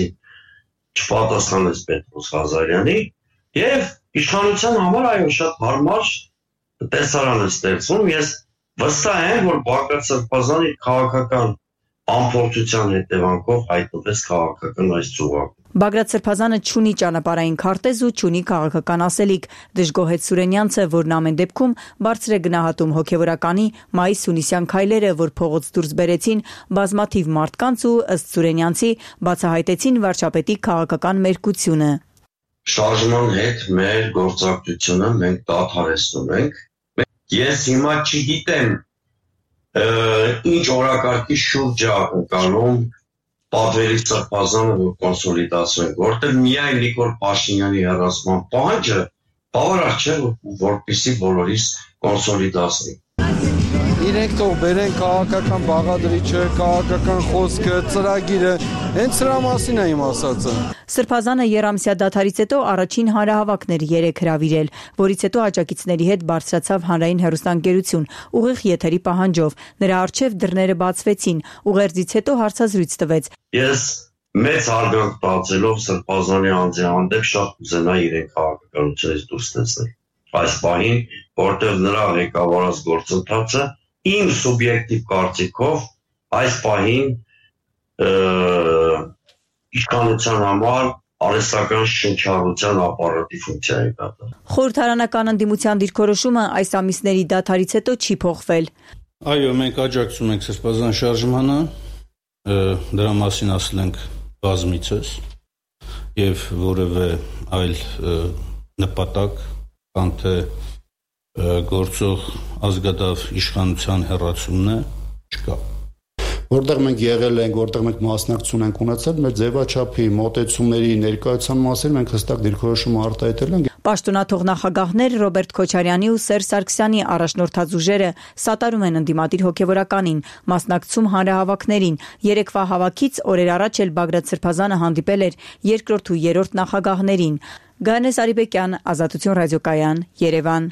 չպատասխանեց Պետրոս Ղազարյանի եւ իշխանության համար այո շատ հարմար տեսարան է ստեղծվում։ Ես վստահ եմ, որ Բագրատ Սրբազանի քաղաքական անփորձության հետևանքով հայտնվեց քաղաքական այս ծուղակում։ Բագրատ Սրբազանը չունի ճանապարհային քարտեզ ու չունի քաղաքական ասելիք, դժգոհեց Սուրենյանցը, որն ամեն դեպքում բարձր է գնահատում հոգևորականի Մայիս Հունիսյան քայլերը, որ փողոց դուրս բերեցին բազմաթիվ մարդկանց ու ըստ Սուրենյանցի բացահայտեցին վարչապետի քաղաքական մերկությունը։ Շարժման հետ մեր գործակցությունը մենք դադարեցնում ենք։ Ես հիմա չգիտեմ ինչ օրակարգի շուրջ է ակնկալում Պատվերի Սրբազանը, որ կոնսոլիդացվեն, որտեղ միայն Նիկոլ Փաշինյանի հեռացման պահանջը բավարար չէ, որպեսզի բոլորիս կոնսոլիդացնի։ Իրենք թող բերեն քաղաքական բաղադրիչը, քաղաքական խոսքը, ծրագիրը, հենց սրա մասին է իմ ասածը։ Սրբազանը երամսյա դադարից հետո առաջին հանրահավաքներ երեք հրավիրել, որից հետո աջակիցների հետ բարձրացավ հանրային հեռուստաընկերություն, ուղիղ եթերի պահանջով։ Նրա առջև դռները բացվեցին, ուղերձից հետո հարցազրույց տվեց։ Ես մեծ հարգանք տածելով Սրբազանի անձի հանդեպ շատ կուզենայի իրեն քաղաքականությունից դուրս տեսնել։ Այս պահին, որտեղ նրա ղեկավարած գործընթացը իմ սուբյեկտիվ կարծիքով այս պահին իշխանության համար արհեստական շնչառության ապարատի ֆունկցիա է կատարում։ Խորհրդարանական ընդդիմության դիրքորոշումը այս ամիսների դադարից հետո չի փոխվել։ Այո, մենք աջակցում ենք Սրբազան շարժմանը, դրա մասին ասել ենք բազմիցս եւ որևէ այլ նպատակ, քան թե գործող ազգադավ իշխանության հեռացումն է, չկա։ Որտեղ մենք եղել ենք, որտեղ մենք մասնակցություն ենք ունեցել, մեր ձևաչափի, մոտեցումների, ներկայացան մասին մենք հստակ դիրքորոշում արտահայտել ենք։ Պաշտոնաթող նախագահներ Ռոբերտ Քոչարյանի ու Սերժ Սարգսյանի առաջնորդած ուժերը սատարում են ընդդիմադիր հոգևորականին, մասնակցում հանրահավաքներին։ Երեկվա հավաքից օրեր առաջ էլ Բագրատ Սրբազանը հանդիպել էր երկրորդ ու երրորդ նախագահներին։ Գայանե Սարիբեկյան, Ազատություն ռադիոկայան, Երևան։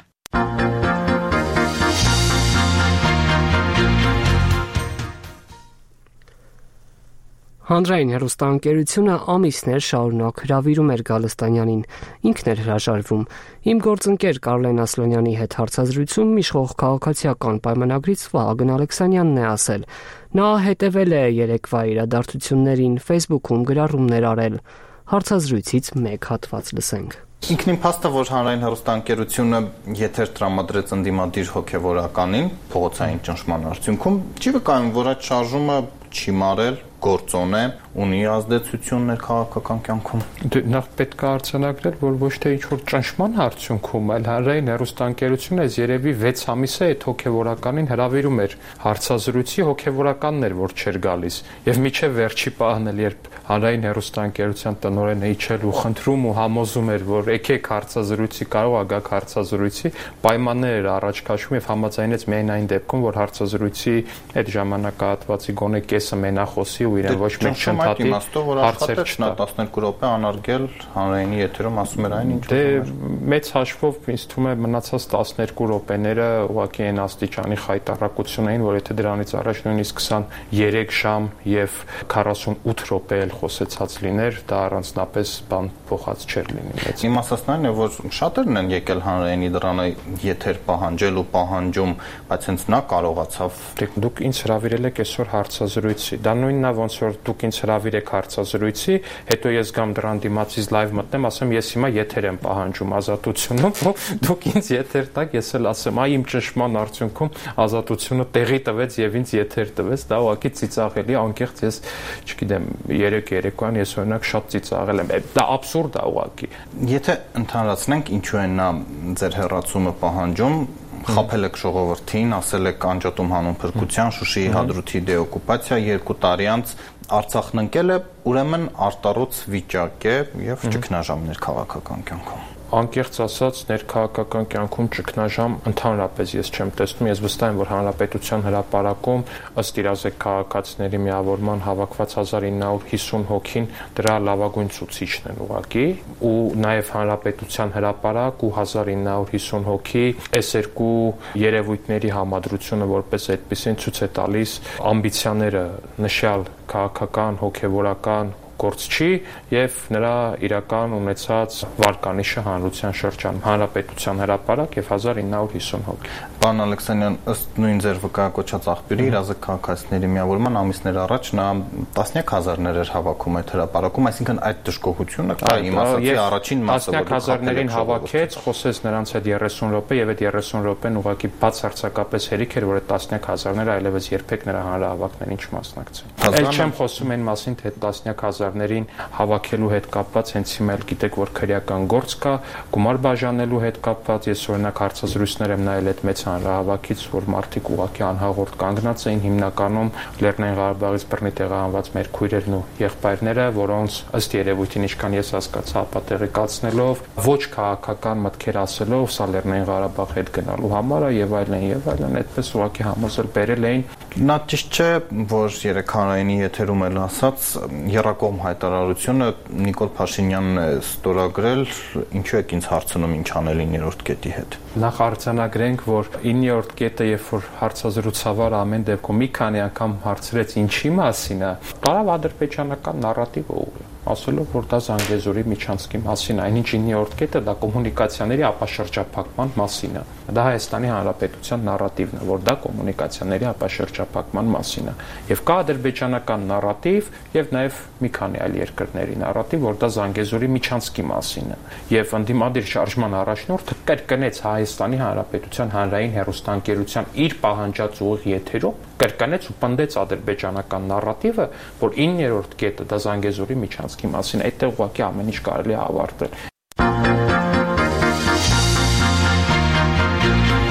Հանրային հեռուստաընկերությունը ամիսներ շարունակ հրավիրում էր Գալստանյանին, ինքն էր հրաժարվում։ Իմ գործընկեր Կարլեն Ասլանյանի հետ հարցազրույցում իշխող քաղաքացիական պայմանագրից Վահագն Ալեքսանյանն է ասել. Նա հետևել է երեկվա իրադարձություններին, Facebook-ում գրառումներ արել։ Հարցազրույցից մեկ հատված լսենք։ Ինքնին փաստը, որ հանրային հեռուստաընկերությունը եթեր տրամադրեց ընդդիմադիր հոգևորականին փողոցային ճնշման արդյունքում, չի վկայում, որ այդ շարժումը չի մարել, գործոն է, ունի ազդեցություններ քաղաքական կյանքում։ Նախ պետք է արձանագրել, որ ոչ թե ինչ-որ ճնշման արդյունքում, այլ հանրային հեռուստաընկերությունը այս երևի վեց ամիս է այդ հոգևորականին հրավիրում էր հարցազրույցի, հոգևորականն էր, որ չէր գալիս։ Եվ միջև վերջի պահն էլ, երբ հանրային հեռուստաընկերության տնօրենը իջել ու խնդրում ու համոզում էր, որ եկեք հարցազրույցի, կարող ա գաք հարցազրույցի, պայմաններ էր առաջ քաշում եւ համաձայնեց միայն այն դեպքում, որ հարցազրույցի այդ ժամանակահատվածի գոնե կեսը մենախոսի ու իրեն ոչ մեկ չընդհատի հարցեր չտա։ տասներկու րոպե անարգել հանրայինի եթերում ասում էր այն ինչ դե մեծ հաշվով ինձ թվում է մնացած տասներկու րոպեները ուղղակի այն աստիճանի խայտառակություն էին, որ եթե դրանից առաջ նույնիսկ քսաներեք ժամ եւ քառասունութ րոպե էլ խոսեցած լիներ, դա առանձնապես բան փոխած չէր լինի մեծ։ Իմ ասածն է, որ շատերն են եկել հանրայինի դրանը եթեր պահանջել ու պահանջում, բայց հենց նա կարողացավ։ Դուք ինձ հրավիրել եք այսօր հարցազրույցի։ Դա նույնն է, ոնց որ դուք ինձ հրավիրեք հարցազրույցի, հետո ես գամ դրան դիմացից լայվ մտնեմ, ասեմ ես հիմա եթեր եմ պահանջում Ազատությունում, դուք ինձ եթեր տաք, ես էլ ասեմ, այ իմ ճնշման արդյունքում Ազատությունը տեղի տվեց եւ ինձ եթեր տվեց, դա ուղղակի ծիծաղելի, անկեղծ ես, չգիտեմ, երեք երեկոյան ես օրինակ շատ ծիծաղել եմ։ Դա աբսուրդ է ուղղակի։ Եթե ընդհանրացնենք, ինչու է նա ձեր հեռացումը պահանջում, խաբել եք ժողովրդին, ասել եք անջատում հանուն փրկության, Շուշիի հադրութի դեօկուպացիա, երկու տարի անց Արցախն ընկել է, ուրեմն արտառոց վիճակ է եւ ճգնաժամներ քաղաքական կյանքում։ Անկեղծ ասած, ներքաղաքական կյանքում ճգնաժամ ընդհանրապես ես չեմ տեսնում, ես վստահ եմ, որ Հանրապետության հրապարակում ըստ իրազեկ քաղաքացիների միավորման հավաքված հազար ինը հարյուր հիսուն հոգին դրա լավագույն ցուցիչն են ուղղակի, ու նաև Հանրապետության հրապարակ ու հազար ինը հարյուր հիսուն հոգի այս երկու երևույթների համադրությունը որպես այդպեսին ցույց է տալիս ամբիցիաները նշյալ քաղաքական, հոգևորական գործչի եւ նրա իրական ունեցած վարկանիշը հանրության շրջանում, Հանրապետության հրապարակ եւ հազար ինը հարյուր հիսուն հոգի։ Պարոն Ալեքսանյան, ըստ նույն ձեր վկայակոչած աղբյուրի, իրազեկ քաղաքացիների միավորման ամիսներ առաջ նա տասնյակ հազարներ էր հավաքում այդ հրապարակում, այսինքն այդ դժգոհությունը կա, իմ ասացի առաջին մասը, տասնյակ հազարներին հավաքեց, խոսեց նրանց հետ երեսուն րոպե եւ այդ երեսուն րոպեն ուղղակի բացարձակապես հերիք էր, որ այդ տասնյակ հազարները այլևս երբեք նրա հանրահավաքներին չմասնակցեն։ Էլ չեմ խոսում այն մասին, թե տասնյակ հազարներին հավաքելու հետ կապված հենց հիմա էլ գիտեք, որ քրեական գործ կա, գումար բաժանելու հետ կապված, ես օրինակ հարցազրույցներ եմ նայել այդ մեծ հանրահավաքից, որ մարդիկ ուղղակի անհաղորդ կանգնած էին, հիմնականում Լեռնային Ղարաբաղից բռնի տեղահանված մեր քույրերն ու եղբայրները, որոնց ըստ երևույթին ինչքան ես հասկացա, ապատեղեկացնելով, ոչ քաղաքական մտքեր ասելով, սա Լեռնային Ղարաբաղ հետ գնալու համար է եւ այլն եւ այլն, այդպես ուղղակի համոզել բերել էին։ Նա ճիշտ չէ, որ երեք հանրայինի եթերում էլ ասած երակողմ հայտարարությունը Նիկոլ Փաշինյանն է ստորագրել, ինչու եք ինձ հարցնում ինչ անել իններորդ կետի հետ։ Նախ արձանագրենք, որ իններորդ կետը, երբ որ հարցազրույցավար ամեն դեպքում մի քանի անգամ հարցրեց ինչի մասին է, տարավ ադրբեջանական նարատիվը ուղղի, ասելով, որ դա Զանգեզուրի միջանցքի մասին է, այնինչ իններորդ կետը դա կոմունիկացիաների ապաշրջափակման մասին է։ Դա Հայաստանի Հանրապետության նարատիվն է, որ դա կոմունիկացիաների ապաշրջափակման մասին է։ Եվ կա ադրբեջանական նարատիվ եւ նաեւ մի քանի այլ երկրների նարատիվ, որ դա Զանգեզուրի միջանցքի մասին է։ Եվ ընդդիմադիր շարժման առաջնորդը կրկնեց Հայաստանի Հանրապետության հանրային հեռուստաընկերության իր պահանջած ուղիղ եթերում կրկնեց ու պնդեց ադրբեջանական նարատիվը, որ իններորդ կետը դա Զանգեզուրի միջանցքի մասին է, այդտեղ ուղղակի ամեն ինչ կարելի է ավարտել։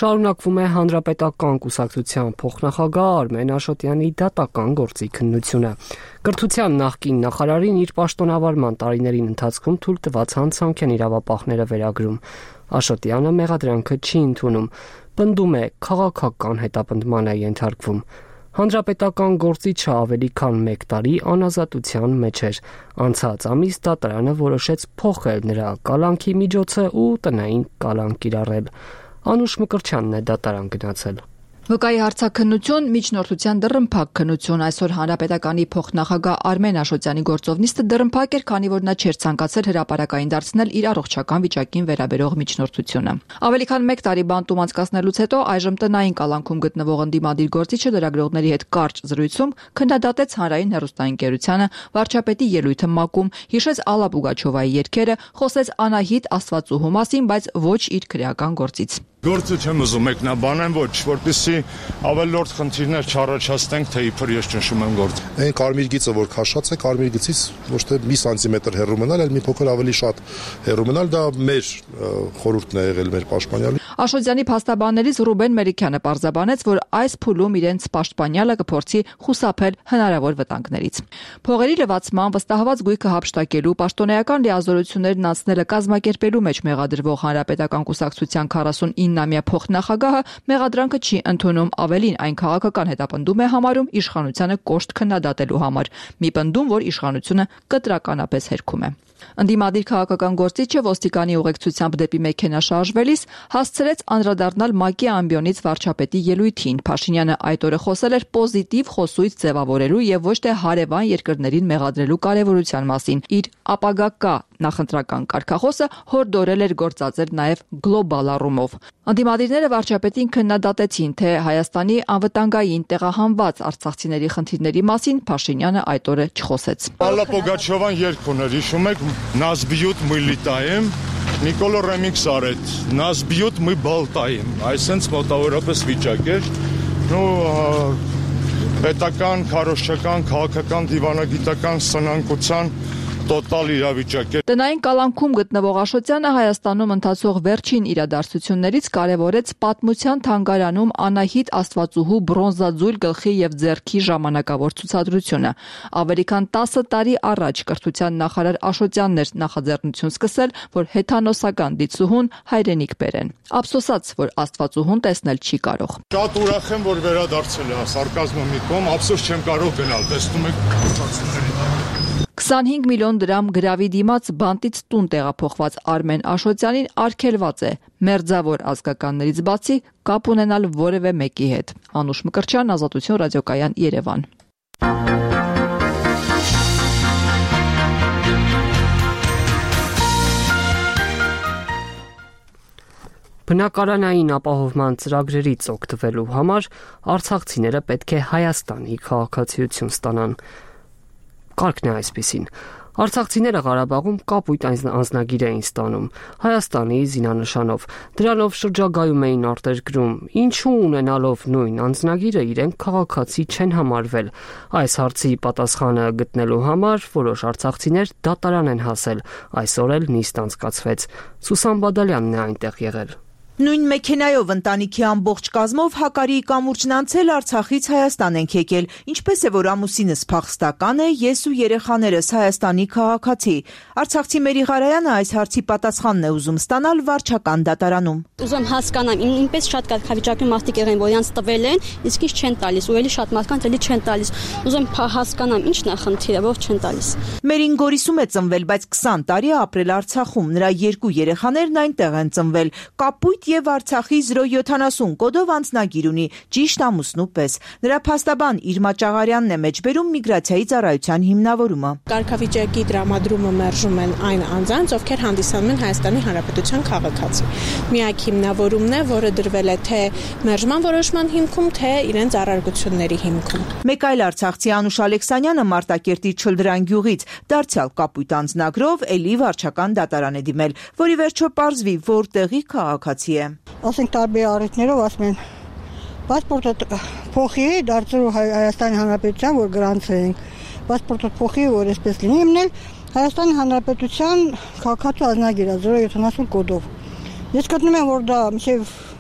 Շարունակվում է Հանրապետական կուսակցության փոխնախագահ Արմեն Աշոտյանի դատական գործի քննությունը։ Կրթության նախկին նախարարին իր պաշտոնավարման տարիներին ընթացքում թույլ տված հանցանք են իրավապահները վերագրում։ Աշոտյանը մեղադրանքը չի ընդունում, պնդում է քաղաքական հետապնդման է ենթարկվում։ Հանրապետական գործիչը ավելի քան մեկ տարի անազատության մեջ էր։ Անցած ամիս դատարանը որոշեց փոխել նրա կալանքի միջոցը ու տնային կալանք կիրառել։ Անուշ Մկրտչյանն է դատարան գնացել։ Վկայի հարցաքննություն, միջնորդության դռնփակ քննություն այսօր Հանրապետականի փոխնախագահ Արմեն Աշոտյանի գործով նիստը դռնփակ էր, քանի որ նա չէր ցանկացել հրապարակային դարձնել իր առողջական վիճակին վերաբերող միջնորդությունը։ Ավելի քան մեկ տարի բանտում անցկացնելուց հետո այժմ տնային կալանքում գտնվող ընդդիմադիր գործիչը լրագրողների հետ կարճ զրույցում քննադատեց հանրային հեռուստաընկերությանը, վարչապետի ելույթը մակում, հիշեց Ալլա Պուգաչովայի երգերը, խոսեց Անահիտ Աստվածուհու մասին, բայց ոչ իր քրեական գործից։ Գործը չեմ ուզում մեկնաբանեմ, ոչ, որպեսզի ավելորդ խնդիրներ չառաջացնենք, թե իբր ես ճնշում եմ գործ։ Այն կարմիր գիծը, որ քաշած է, կարմիր գծից ոչ թե մի սանտիմետր հեռու մնալ, այլ մի փոքր ավելի շատ հեռու մնալ, դա մեր խորհուրդն է եղել մեր պաշտպանյալի։ Աշոտյանի փաստաբաններից Ռուբեն Մելիքյանը պարզաբանեց, որ այս փուլում իրենց պաշտպանյալը կփորձի խուսափել հնարավոր վտանգներից։ Փողերի լվացման, վստահված գույքը հափշտակելու, պաշտոնեական լիազորություններն անցնելը կազմակերպելու մեջ մեղադրվող Հանրապետական կուսակցության քառասունինամյա փոխնախագահը մեղադրանքը չի ընդունում, ավելին այն քաղաքական հետապնդում է համարում իշխանությանը կոշտ քննադատելու համար։ Մի պնդում, որ իշխանությունը կտրականապես հերքում է։ Ընդդիմադիր քաղաքական գործիչը ոստիկանի ուղեկցությամբ դեպի մեքենա շարժվելիս հասցրեց անդրադառնալ ՄԱԿ-ի ամբիոնից վարչապետի ելույթին։ Փաշինյանը այդ օրը խոսել էր պոզիտիվ խոսույց ձևավորելու եւ ոչ թե հարևան երկրներին մեղադրելու կարեւորության մասին։ Իր ապագա կա նախընտրական կարգախոսը հորդորել էր գործածել նաեւ գլոբալ առումով։ Ընդդիմադիրները վարչապետին քննադատեցին, թե Հայաստանի անվտանգային տեղահանված արցախցիների խնդիրների մասին Փաշինյանը այդ օրը չխոսեց։ Ալլա Պուգաչովան երգ ուներ, հիշում եք, «Нас бьют, мы летаем», Նիկոլո Ռեմիքս արեց, «Нас бьют, мы болтаем», այսինքն մոտավորապես վիճակ էր։ Ну պետական, քարոզչական, քաղաքական, դիվանագիտական սնանկության տոտալ իրավիճակ է։ Տնային կալանքում գտնվող Աշոտյանը Հայաստանում ընթացող վերջին իրադարձություններից կարևորեց պատմության թանգարանում Անահիտ Աստվածուհու բրոնզաձույլ գլխի եւ ձեռքի ժամանակավոր ցուցադրությունը։ Ավելի քան տասը տարի առաջ կրթության նախարար Աշոտյանն էր նախաձեռնություն սկսել, որ հեթանոսական դիցուհուն հայրենիք բերեն։ Ափսոսաց, որ Աստվածուհուն տեսնել չի կարող։ Շատ ուրախ եմ, որ վերադարձել է սարկազմը մի կողմ, ափսոս չեմ կարող գնալ, տեսնում եք ցուցադրությունների։ քսանհինգ միլիոն դրամ գրավի դիմաց բանտից տուն տեղափոխված Արմեն Աշոտյանին արգելված է մերձավոր ազգականներից բացի կապ ունենալ որևէ մեկի հետ։ Անուշ Մկրտչյան, Ազատություն ռադիոկայան, Երևան։ Բնակարանային ապահովման ծրագրերից օգտվելու համար արցախցիները պետք է Հայաստանի քաղաքացիություն ստանան։ Կարգն է այսպիսին. Արցախցիները Ղարաբաղում կապույտ անձնագիր էին ստանում Հայաստանի զինանշանով, դրանով շրջագայում էին արտերկրում, ինչու ունենալով նույն անձնագիրը իրենք քաղաքացի չեն համարվել։ Այս հարցի պատասխանը գտնելու համար որոշ արցախցիներ դատարան են հասել, այսօր էլ նիստ անցկացվեց։ Սուսան Բադալյանն է այնտեղ եղել։ Նույն մեքենայով ընտանիքի ամբողջ կազմով Հակարիի կամուրջն անցել Արցախից Հայաստան ենք եկել, ինչպես է որ ամուսինս փախստական է, ես ու երեխաներս Հայաստանի քաղաքացի։ Արցախցի Մերի Ղարայանը այս հարցի պատասխանն է ուզում ստանալ վարչական դատարանում։ Ուզում հասկանամ, ինպես շատ կարգավիճակում մարդիկ եղեն, որ իրանց տվել են, իսկ ինչ չեն տալիս, ու էլի շատ մարդկանց էլի չեն տալիս։ Ուզում հասկանամ, ինչն է խնդիրը, որ չեն տալիս։ Մերին Գորիսում է ծնվել, բայց քսան տարի ապրել Արցախում։ Նրա երկու երեխաներն այնտեղ են ծնվել։ Կապույտ եւ Արցախի զրո յոթանասուն կոդով անձնագիր ունի, ճիշտ ամուսնու պես։ Նրա փաստաբան Իրմա Ճաղարյանն է մեջբերում միգրացիայի ծառայության հիմնավորումը։ Կարգավիճակի տրամադրումը մերժում են այն անձանց, ովքեր հանդիսանում են Հայաստանի Հանրապետության քաղաքացի։ Միակ հիմնավորումն է, որը դրվել է թե մերժման որոշման հիմքում, թե իրենց առարգությունների հիմքում։ Մեկ այլ արցախցի Անուշ Ալեքսանյանը Մարտակերտի Չլդրան գյուղից դարձյալ կապույտ անձնագրով էլի վարչական դատարան է դիմել, որի վերջո պարզվի որտեղի քաղաքացի է։ Ասենք տարբեր առիթներով ասում են պասպորտը փոխի, դարձրու Հայաստանի Հանրապետության, որ գրանցենք, պասպորտը փոխի, որ այսպես լինի, իմնել Հայաստանի Հանրապետության քաղաքացու անձնագիր է զրո յոթանասուն կոդով։ Ես գտնում եմ, որ դա մինչև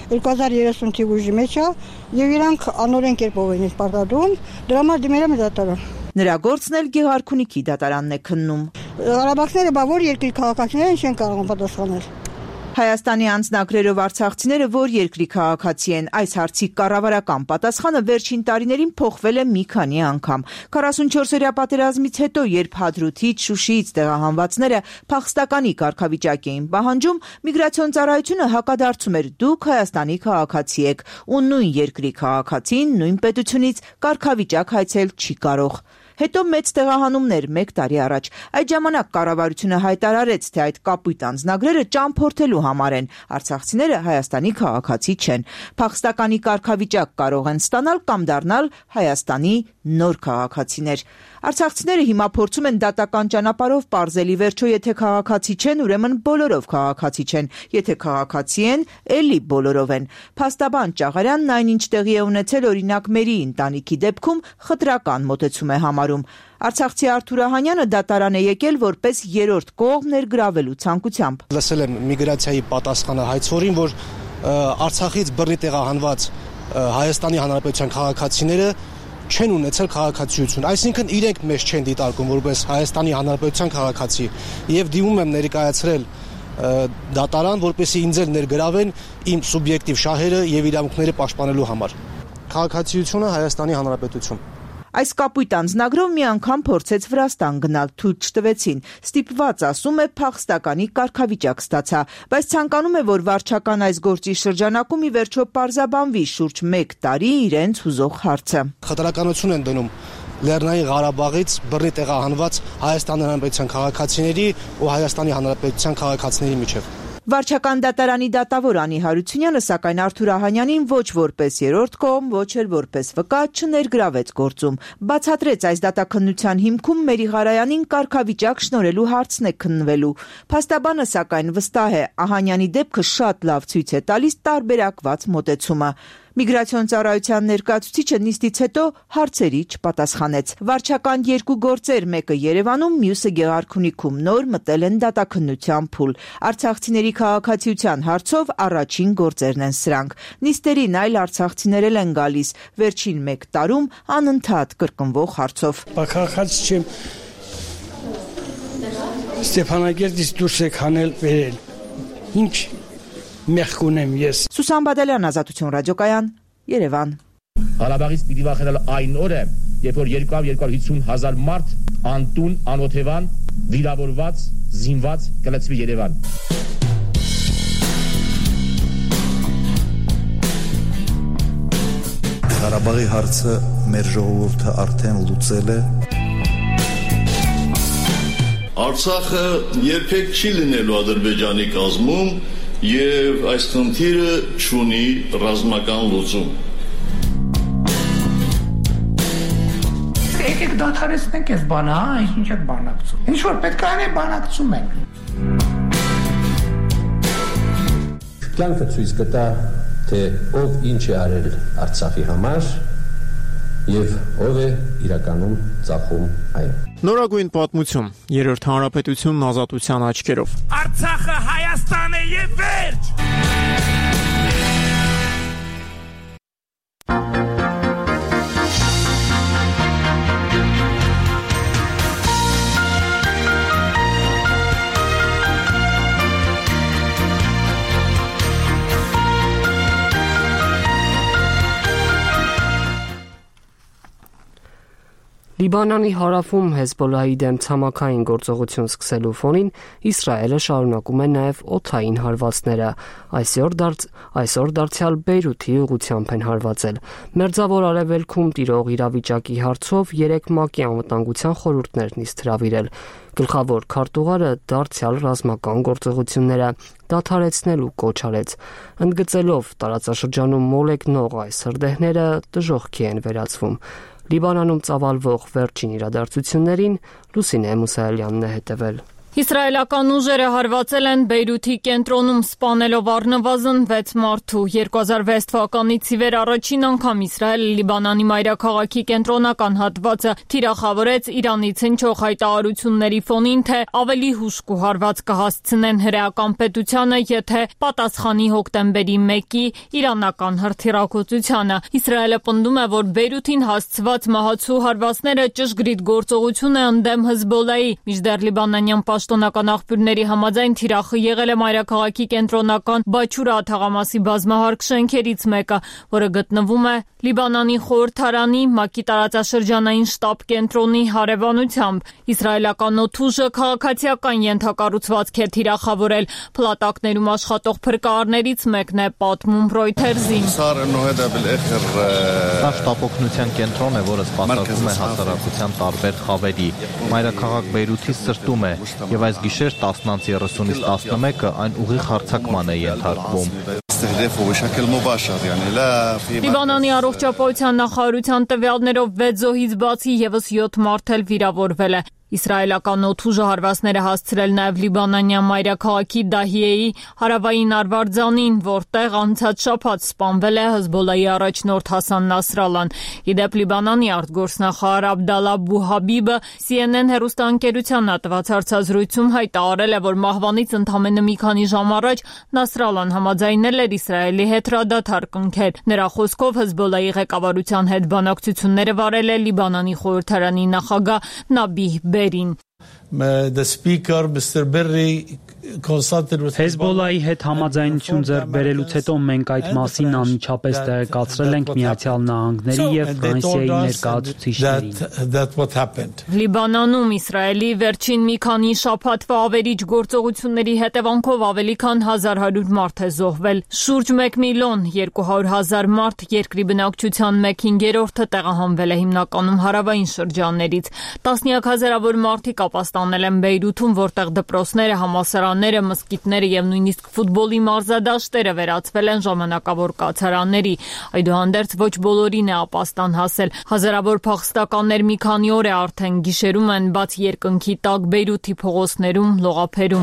երկու հազար երեսուն թիվ ուժի մեջ է եւ իրանք անօրեն կերպով են պարտադրում, դրա համար դիմել եմ դատարան։ Նրա գործն էլ Գեղարքունիքի դատարանն է քննում։ Արաբացիները բա որ երկրի քաղաքացիներին չեն կարող պատասխանել։ Հայաստանի անձնագրերով արցախցիները որ երկրի քաղաքացի են, այս հարցի կառավարական պատասխանը վերջին տարիներին փոխվել է մի քանի անգամ։ քառասունչորսօրյա պատերազմից հետո, երբ Հադրութից, Շուշիից տեղահանվածները փախստականի կարգավիճակ էին պահանջում, միգրացիոն ծառայությունը հակադարձում էր՝ դուք Հայաստանի քաղաքացի եք, ու նույն երկրի քաղաքացին նույն պետությունից կարգավիճակ հայցել չի կարող։ Հետո մեծ տեղահանումներ մեկ տարի առաջ։ Այդ ժամանակ կառավարությունը հայտարարեց, թե այդ կապույտ անձնագրերը ճամփորդելու համար են։ Արցախցիները Հայաստանի քաղաքացի չեն։ Փախստականի կարգավիճակ կարող են ստանալ կամ դառնալ Հայաստանի նոր քաղաքացիներ։ Արցախցիները հիմա փորձում են դատական ճանապարհով պարզել, ի վերջո եթե քաղաքացի չեն, ուրեմն բոլորով քաղաքացի չեն, եթե քաղաքացի են, էլի բոլորով են։ Փաստաբան Ճաղարյանն այնինչ տեղի է ունեցել օրինակ մերի ընտանիքի դեպքում խտրական մոտեցում է համարում։ Արցախցի Արթուր Ահանյանը դատարան է եկել որպես երրորդ կողմ ներգրավելու ցանկությամբ։ Լսել եմ միգրացիայի պատասխանը հայցվորին, որ Արցախից բռնի տեղահանված Հայաստանի Հանրապետության քաղաքացիները չեն ունեցել քաղաքացիություն, այսինքն իրենք մեզ չեն դիտարկում որպես Հայաստանի Հանրապետության քաղաքացի եւ դիմում եմ ներկայացրել դատարան, որպեսզի ինձ էլ ներգրավեն իմ սուբյեկտիվ շահերը եւ իրավունքները պաշտպանելու համար։ Քաղաքացիությունը Հայաստանի Հանրապետություն։ Այս կապույտ անձնագրով մի անգամ փորձեց Վրաստան գնալ, թույլ չտվեցին։ Ստիպված, ասում է, փախստականի կարգավիճակ ստացա, բայց ցանկանում է, որ վարչական այս գործի շրջանակում ի վերջո պարզաբանվի շուրջ մեկ տարի իրենց հուզող հարցը։ Խտրականություն են դնում Լեռնային Ղարաբաղից բռնի տեղահանված Հայաստանի Հանրապետության քաղաքացիների ու Հայաստանի Հանրապետության քաղաքացիների միջև։ Վարչական դատարանի դատավոր Անի Հարությունյանը սակայն Արթուր Ահանյանին ոչ որպես երրորդ կողմ, ոչ էլ որպես վկա չներգրավեց գործում։ Բացատրեց այս դատաքննության հիմքում Մերի Ղարայանին կարգավիճակ շնորհելու հարցն է քննվելու։ Փաստաբանը սակայն վստահ է, Ահանյանի դեպքը շատ լավ ցույց է տալիս տարբերակված մոտեցումը։ Միգրացիոն ծառայության ներկայացուցիչը նիստից հետո հարցերի չպատասխանեց։ Վարչական երկու գործեր, մեկը Երևանում, մյուսը Գեղարքունիքում նոր մտել են դատաքննության փուլ։ Արցախցիների քաղաքացիության հարցով առաջին գործերն են սրանք։ Նիստերին այլ արցախցիներ են գալիս, վերջին մեկ տարում անընդհատ կրկնվող հարցով։ Քաղաքացի չեմ, Ստեփանագերտից դուրս եք հանել վերել։ Ինչ մեղք ունեմ ես։ Սուսան Բադալյան, Ազատություն ռադիոկայան, Երևան։ Ղարաբաղից պիտի վախենալ այն օրը, երբ որ երկու հարյուր հիսուն հազար մարդ անտուն, անօթևան, վիրավորված, զինված կլցվի Երևան։ Ղարաբաղի հարցը մեր ժողովուրդը արդեն լուծել է։ Արցախը երբեք չի լինելու Ադրբեջանի կազմում եւ այս խնդիրը չունի ռազմական լուծում։ Եկեք դադարեցնենք այս բանը, հա, ինչ եք բանակցում։ Ինչ որ պետք է անենք, բանակցում ենք։ Կյանքը ցույց կտա, թե ով ինչ է արել Արցախի համար եւ ով է իրականում ծախում այն։ Նորագույն պատմություն, երրորդ հանրապետությունն ազատության աչքերով։ Արցախը Հայաստան է եւ վերջ։ Լիբանանի հարավում Հեզբոլլահի դեմ ցամաքային գործողություն սկսելու ֆոնին Իսրայելը շարունակում է նաև օդային հարվածները։ Այսօր դարձ այսօր դարձյալ Բեյրութի ուղղությամբ են հարվածել։ Մերձավոր Արևելքում տիրող իրավիճակի հարցով երեք ՄԱԿ-ի անվտանգության խորհուրդներ նիստ հրավիրել։ Գլխավոր քարտուղարը դարձյալ ռազմական գործողությունները դադարեցնելու կոչ արեց, ընդգծելով տարածաշրջանում մոլեգնող այս հրդեհները դժոխքի են վերածվում։ Լիբանանում ծավալվող վերջին իրադարձություններին Լուսինե Մուսայելյանն է հետևել։ Իսրայելական ուժերը հարվածել են Բեյրութի կենտրոնում սպանելով առնվազն վեց մարդու։ երկու հազար վեց թվականից ի վեր առաջին անգամ Իսրայելը Լիբանանի մայրաքաղաքի կենտրոնական հատվածը թիրախավորեց Իրանից հնչող հայտարարությունների ֆոնին, թե ավելի հուժկու հարված կհասցնեն հրեական պետությանը, եթե պատասխանի հոկտեմբերի մեկի իրանական հրթիռակոծությանը։ Իսրայելը պնդում է, որ Բեյրութին հասցված մահացու հարվածները ճշգրիտ գործողություն է ընդդեմ Հեզբոլլայի, մինչդեռ լիբանանյան պաշտոնական աղբյուրների համաձայն թիրախը եղել է մայրաքաղաքի կենտրոնական Բաչուրա թաղամասի բազմահարկ շենքերից մեկը, որը գտնվում է Լիբանանի խորհրդարանի ՄԱԿ-ի տարածաշրջանային շտաբ կենտրոնի հարևանությամբ։ Իսրայելական օդուժը քաղաքացիական ենթակառուցվածք է թիրախավորել։ Փլատակներում աշխատող փրկարարներից մեկն է պատմում Reuters-ին։ Դա շտապօգնության կենտրոն է, որը սպասարկում է հասարակության տարբեր խավերի։ Մայրաքաղաք Բեյրութի սրտում է, եւ այս գիշեր տասնից երեսունից տասնմեկը այն ուղիղ հարձակման է ենթարկվում։ Լիբանանի առողջապահության նախարարության տվյալներով վեց զոհից բացի եւս յոթ մարդ էլ վիրավորվել է։ Իսրայելական օդուժը հարվածներ է հասցրել նաև լիբանանյան մայրաքաղաքի Դահիեի հարավային արվարձանին, որտեղ անցած շաբաթ սպանվել է Հեզբոլլայի առաջնորդ Հասան Նասրալլան։ Ի դեպ, Լիբանանի արտգործնախարար Աբդալլա Բուհաբիբը C N N հեռուստաընկերությանն տված հարցազրույցում հայտարարել է, որ մահվանից ընդամենը մի քանի ժամ առաջ Նասրալլան համաձայնել էր Իսրայելի հետ հրադադար կնքել։ Նրա խոսքով Հեզբոլլայի ղեկավարության հետ բանակցությունները վարել է Լիբանանի խորհրդարանի նախագահ Նաբիհ Բերին։ The speaker, Mister Berry, Հեզբոլլայի հետ համաձայնություն ձեռք բերելուց հետո մենք այդ մասին անմիջապես տեղեկացրել ենք Միացյալ Նահանգների եւ Ֆրանսիայի ներկայացուցիչներին։ Լիբանանում Իսրայելի վերջին մի քանի շաբաթվա ավերիչ գործողությունների հետևանքով ավելի քան հազար հարյուր մարդ է զոհվել։ Շուրջ մեկ միլիոն երկու հարյուր հազար մարդ, երկրի բնակչության մեկ հինգերորդը տեղահանվել է հիմնականում հարավային շրջաններից։ Տասնյակ հազարավոր մարդիկ ապաստանել են Բեյրութում, որտեղ դպրոցները, համալսարանները, մզկիթները եւ նույնիսկ ֆուտբոլի մարզադաշտերը վերածվել են ժամանակավոր կացարանների։ Այդուհանդերձ ոչ բոլորին է ապաստան հասել։ Հազարավոր փախստականներ մի քանի օր է արդեն գիշերում են բաց երկնքի տակ Բեյրութի փողոցներում, լողափերում։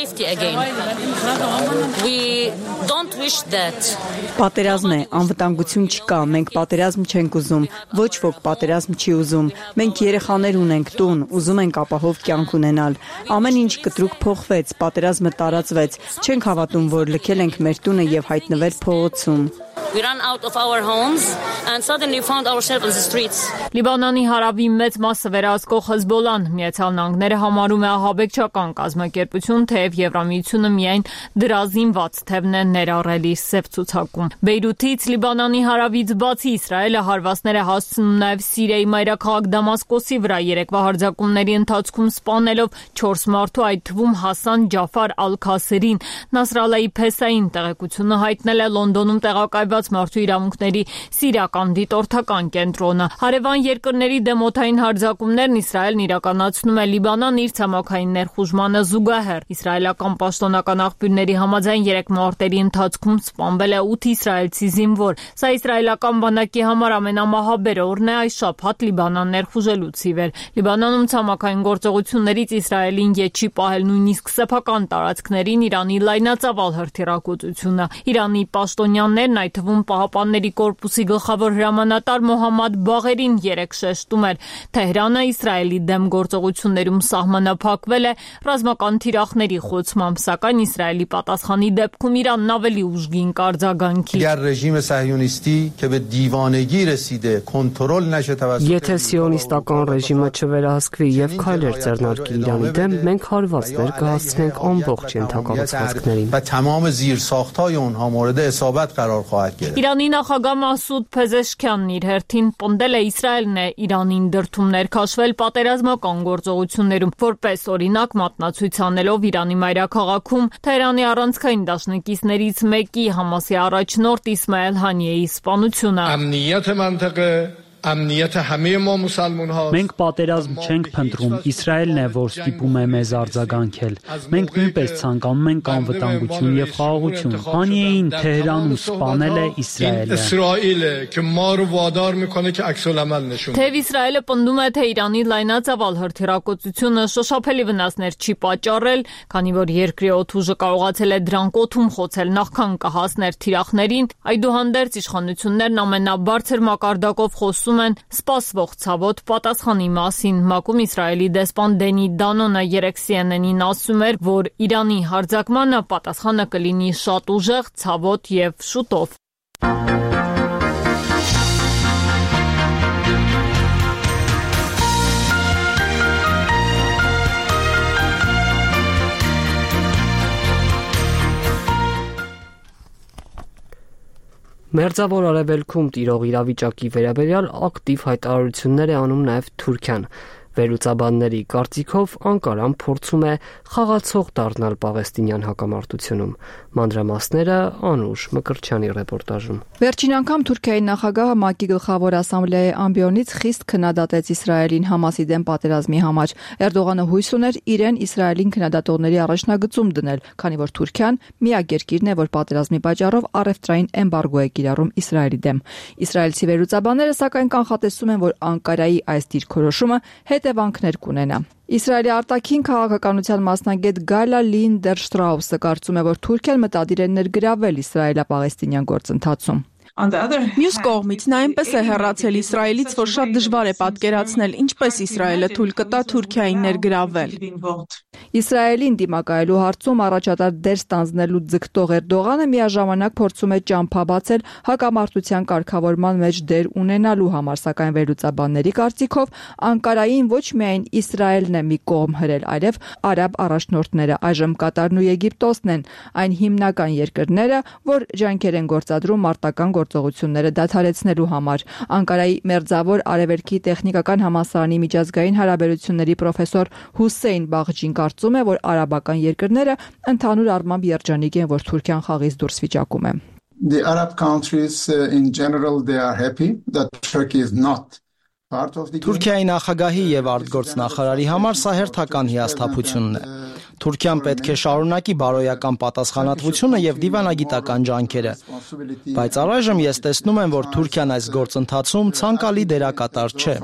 Պատերազմ է, անվտանգություն չկա, մենք պատերազմ չենք ուզում, ոչ ոք պատերազմ չի ուզում։ Մենք երեխաներ ունենք, տուն, ուզում ենք ապահով կյանք ունենալ։ Ամեն ինչ կտրուկ փոխվեց, պատերազմը տարածվեց, չենք հավատում, որ լքել ենք մեր տունը եւ հայտնվել փողոցում։ We ran out of our homes and suddenly found ourselves on the streets. Լիբանանի հարավի մեծ մասը վերահսկող Հեզբոլլան Միացյալ Նահանգները համարում է ահաբեկչական կազմակերպություն, թեև Եվրամիությունը միայն դրա զինված թևն է ներառել իր սև ցուցակում։ Բեյրութից Լիբանանի հարավից բացի Իսրայելը հարվածներ է հասցնում նաև Սիրիայի մայրաքաղաք Դամասկոսի վրա երեկվա հարձակումների ընթացքում սպանելով չորս մարդու, այդ թվում Հասան Ջաֆար Ալ-Քասերին։ Նասրալլայի փեսային տեղեկությունը հայտնել է Լոնդոնում տեղակայված մարդու իրավունքների սիրիական դիտորդական կենտրոնը։ Հարևան երկրների դեմ օդային հարձակումներն Իսրայելն իրականացնում է Լիբանան իր ցամաքային ներխուժմանը զուգահեռ։ Իսրայելական պաշտոնական աղբյուրների համաձայն երեք մարտերի ընթացքում սպանվել է ութ իսրայելցի զինվոր։ Սա իսրայելական բանակի համար ամենամահաբեր օրն է այս շաբաթ Լիբանան ներխուժելուց ի վեր։ Լիբանանում ցամաքային գործողություններից Իսրայելին ետ չի պահել նույնիսկ սեփական տարածքներին Իրանի լայնածավալ հրթիռակոծությունը։ Իրանի պաշտոնյաներն, այդ թվում Պահապանների կորպուսի գլխավոր հրամանատար Մոհամմադ Բաղերին երեկ շեշտում էր, Թեհրանը Իսրայելի դեմ գործողություններում սահմանափակվել է ռազմական թիրախների խոցմամբ, սակայն Իսրայելի պատասխանի դեպքում Իրանն ավելի ուժգին կարձագանքի։ Եթե սիոնիստական ռեժիմը չվերահսկվի եւ քայլեր ձեռնարկի Իրանի դեմ, մենք հարվածներ կհասցնենք ամբողջ ենթակառուցվածքներին։ Իրանի նախագահ Մասուդ Փեզեշքյանն իր հերթին պնդել է Իսրայելն է Իրանին դրդում ներքաշվել պատերազմական գործողություններում, որպես օրինակ մատնացույց անելով Իրանի մայրաքաղաքում Թեհրանի առանցքային դաշնակիցներից մեկի Համասի առաջնորդ Իսմայել Հանիեի սպանությունը։ امنیت همه ما مسلمان ها Մենք պատերազմ չենք փնտրում, Իսրայելն է, որ ստիպում է մեզ արձագանքել։ Մենք նույնպես ցանկանում ենք անվտանգություն եւ խաղաղություն։ Հանիեին Թեհրանում սպանել է Իսրայելը։ Իսրայելը, که ما رو وادار میکنه که عکس العمل نشون Թեև Իսրայելը պնդում է, թե Իրանի լայնածավալ հրթիռակոծությունը շոշափելի վնասներ չի պատճառել, քանի որ երկրի օդուժը կարողացել է դրանք օդում խոցել նախքան կհասներ թիրախներին, այդուհանդերձ իշխանություններն ամենաբարձր մակարդակով խոսում են սպասվող ցավոտ պատասխանի մասին։ ՄԱԿ-ում Իսրայելի դեսպան Դենի Դանոնը երեկ C N N-ին ասում էր, որ Իրանի հարձակմանը պատասխանը կլինի շատ ուժեղ, ցավոտ եւ շուտով։ Մերձավոր Արևելքում տիրող իրավիճակի վերաբերյալ ակտիվ հայտարարություններ է անում նաև Թուրքիան։ Վերլուծաբանների կարծիքով Անկարան փորձում է խաղացող դառնալ պաղեստինյան հակամարտությունում։ Մանրամասները Անուշ Մկրտչյանի ռեպորտաժում։ Վերջին անգամ Թուրքիայի նախագահը ՄԱԿ-ի գլխավոր ասամբլեայի ամբիոնից խիստ քննադատեց Իսրայելին Համասի դեմ պատերազմի համար։ Էրդողանը հույս ուներ իրեն Իսրայելին քննադատողների առաջնագծում դնել, քանի որ Թուրքիան միակ երկիրն է, որ պատերազմի պատճառով առևտրային էմբարգո է կիրառում Իսրայելի դեմ։ Իսրայելցի վերլուծաբանները սակայն կանխատեսում են, որ Անկարայի այս դիրքորոշումը հետևանքներ կունենա։ Իսրայելի արտաքին քաղաքականության մասնագետ Գալա Լինդերշտրաուսը կարծում է, որ Թուրքիան մտադիր է ներգրավել Իսրայելա-պաղեստինյան գործընթացում։ Մյուս կողմից նա այնպես է հեռացել Իսրայելից, որ շատ դժվար է պատկերացնել, ինչպես Իսրայելը թույլ կտա Թուրքիային ներգրավել։ Իսրայելին դիմակայելու հարցում առաջատար դեր ստանձնելու ձգտող Էրդողանը միաժամանակ փորձում է ճամփա բացել հակամարտության կարգավորման մեջ դեր ունենալու համար, սակայն վերլուծաբանների կարծիքով Անկարային ոչ միայն Իսրայելն է մի կողմ հրել, այլև արաբ առաջնորդները, այժմ Կատարն ու Եգիպտոսն են, այն հիմնական երկրները, որ ջանքեր են գործադրում մարտական գործողությունները դադարեցնելու համար։ Անկարայի մերձավոր արևելքի տեխնիկական համալսարանի միջազգային հարաբերությունների պրոֆեսոր Հուսեյն Բաղջին կարծում է, որ արաբական երկրները ընդհանուր առմամբ երջանիկ են, որ Թուրքիան խաղից դուրս վիճակում է։ The Arab countries uh, in general they are happy that Turkey is not Թուրքիայի նախագահի եւ արտգործնախարարի համար սա հերթական հիասթափությունն է։ Թուրքիան պետք է շարունակի բարոյական պատասխանատվությունը եւ դիվանագիտական ջանքերը։ Բայց առայժմ ես տեսնում եմ, որ Թուրքիան այս գործընթացում ցանկալի դերակատար չէ։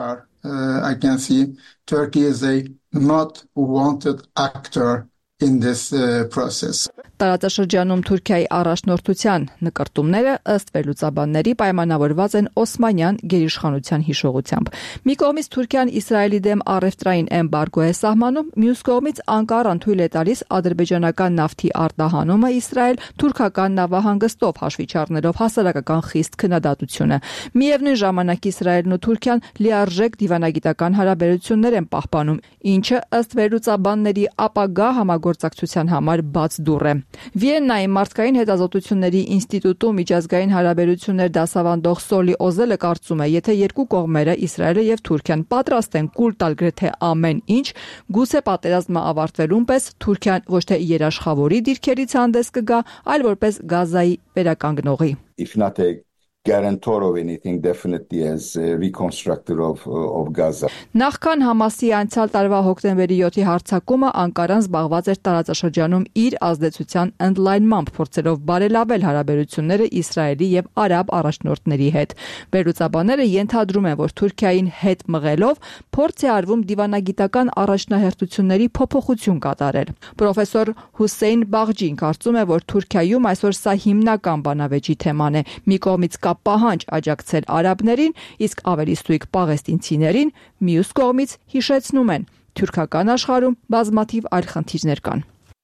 I can see Turkey is a not wanted actor in this uh, process. Տարածաշրջանում Թուրքիայի առաջնորդության նկարտումները ըստ վերլուծաբանների պայմանավորված են Օսմանյան գերիշխանության հիշողությամբ։ Մի կողմից Թուրքիան Իսրայելի դեմ առևտրային էմբարգո է սահմանում, մյուս կողմից Անկարան թույլ է տալիս ադրբեջանական նավթի արտահանումը Իսրայել թուրքական նավահանգստով հաշվի չառնելով հասարակական խիստ քննադատությունը։ Միևնույն ժամանակ Իսրայելն ու Թուրքիան լիարժեք դիվանագիտական հարաբերություններ են պահպանում, ինչը ըստ վերլուծաբանների ապագա համագործակցության համար բաց դուռ է։ Վիեննայի մարդկային հետազոտությունների ինստիտուտում միջազգային հարաբերություններ դասավանդող Սոլի Օզելը կարծում է, եթե երկու կողմերը Իսրայելը եւ Թուրքիան պատրաստ են կուլ տալ գրեթե ամեն ինչ, գուցե պատերազմը ավարտվելուն պես Թուրքիան ոչ թե երաշխավորի դիրքերից հանդես կգա, այլ որպես Գազայի վերականգնողի։ If not a guarantor of anything, definitely as a reconstructor of, of Gaza. Նախքան Համասի անցյալ տարվա հոկտեմբերի յոթի հարձակումը Անկարան զբաղված էր տարածաշրջանում իր ազդեցության ընդլայնմամբ, փորձելով բարելավել հարաբերությունները Իսրայելի եւ արաբ առաջնորդների հետ։ Վերլուծաբանները ենթադրում են, որ Թուրքիային հետ մղելով փորձ է արվում դիվանագիտական առաջնահերթությունների փոփոխություն կատարել։ Պրոֆեսոր Հուսեյն Բաղջին կարծում է, որ Թուրքիայում այսօր սա հիմնական բանավեճի թեման է։ Մի կողմից կա պահանջ աջակցել արաբներին, իսկ ավելի ստույգ պաղեստինցիներին, մյուս կողմից հիշեցնում են, թուրքական աշխարհում բազմաթիվ այլ խնդիրներ կան։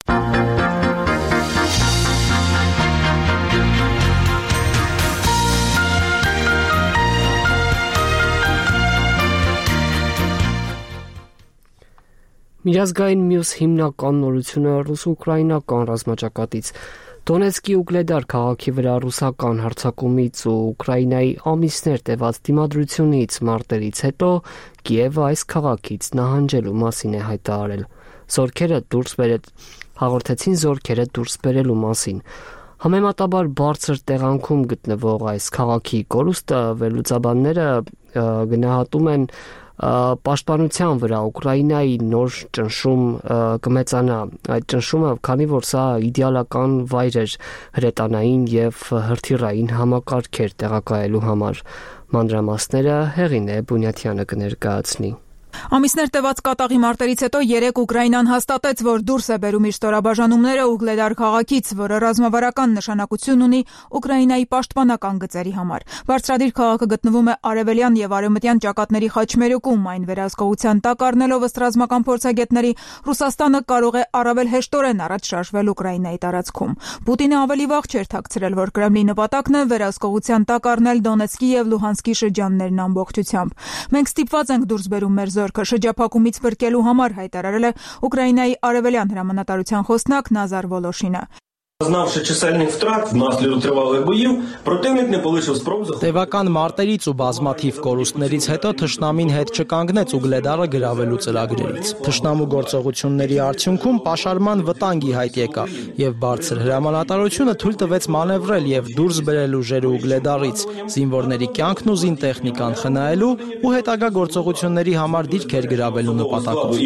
Միջազգային մյուս հիմնական նորությունը ռուս-ուկրաինական ռազմաճակատից Դոնեցկի Ուգլեդար քաղաքի վրա ռուսական հարձակումից ու Ուկրաինայի ամիսներ տևած դիմադրությունից մարտերից հետո Կիևը այս քաղաքից նահանջելու մասին է հայտարարել։ Զորքերը դուրս բերել հաղորդեցին զորքերը դուրս բերելու մասին։ Համեմատաբար բարձր տեղանքում գտնվող այս քաղաքի կորուստը վերլուծաբանները գնահատում են պաշտպանության վրա Ուկրաինայի նոր ճնշում կմեծանա։ Այդ ճնշումը, քանի որ սա իդեալական վայր էր հրետանային եւ հրթիռային համակարգեր տեղակայելու համար։ Մանրամասները Հեղինե Բունյաթյանը կներկայացնի։ Ամիսներ տևած կատաղի մարտերից հետո երեկ Ուկրաինան հաստատեց, որ դուրս է բերում իր ստորաբաժանումները Ուգլեդար քաղաքից, որը ռազմավարական նշանակություն ունի Ուկրաինայի պաշտպանական գծերի համար։ Բարձրադիր քաղաքը գտնվում է արևելյան եւ արևմտյան ճակատների խաչմերուկում, այն վերահսկողության տակ առնելով ըստ ռազմական փորձագետների, Ռուսաստանը կարող է առավել հեշտորեն առաջ շարժվել Ուկրաինայի տարածքում։ Պուտինը ավելի վաղ չէր թաքցրել, որ Կրեմլի նպատակն է վերահսկողության տակ առնել Դոնեցկի եւ Լուհանսկի շրջաններն ամբողջությամբ։ Մենք ստիպված ենք դուրս բերում մեր զորքը շրջափակումից փրկելու համար, հայտարարել է Ուկրաինայի արևելյան հրամանատարության խոսնակ Նազար Վոլոշինը։ Знавши чисельних втрат внаслідок тривалих боїв, противник не полишив спроб захопити. Տևական մարտերից ու բազմաթիվ կորուստներից հետո Թշնամին հետ չկանգնեց Ուգլեդարը գրավելու ծրագրերից։ Թշնամու գործողությունների արդյունքում պաշարման վտանգի հայտ եկավ եւ բարձր հրամանատարությունը թույլ տվեց մանևրել եւ դուրս բերել ուժերը Ուգլեդարից, զինվորների կյանքն ու զինտեխնիկան խնայելու ու հետագա գործողությունների համար դիրքեր գրավելու նպատակով։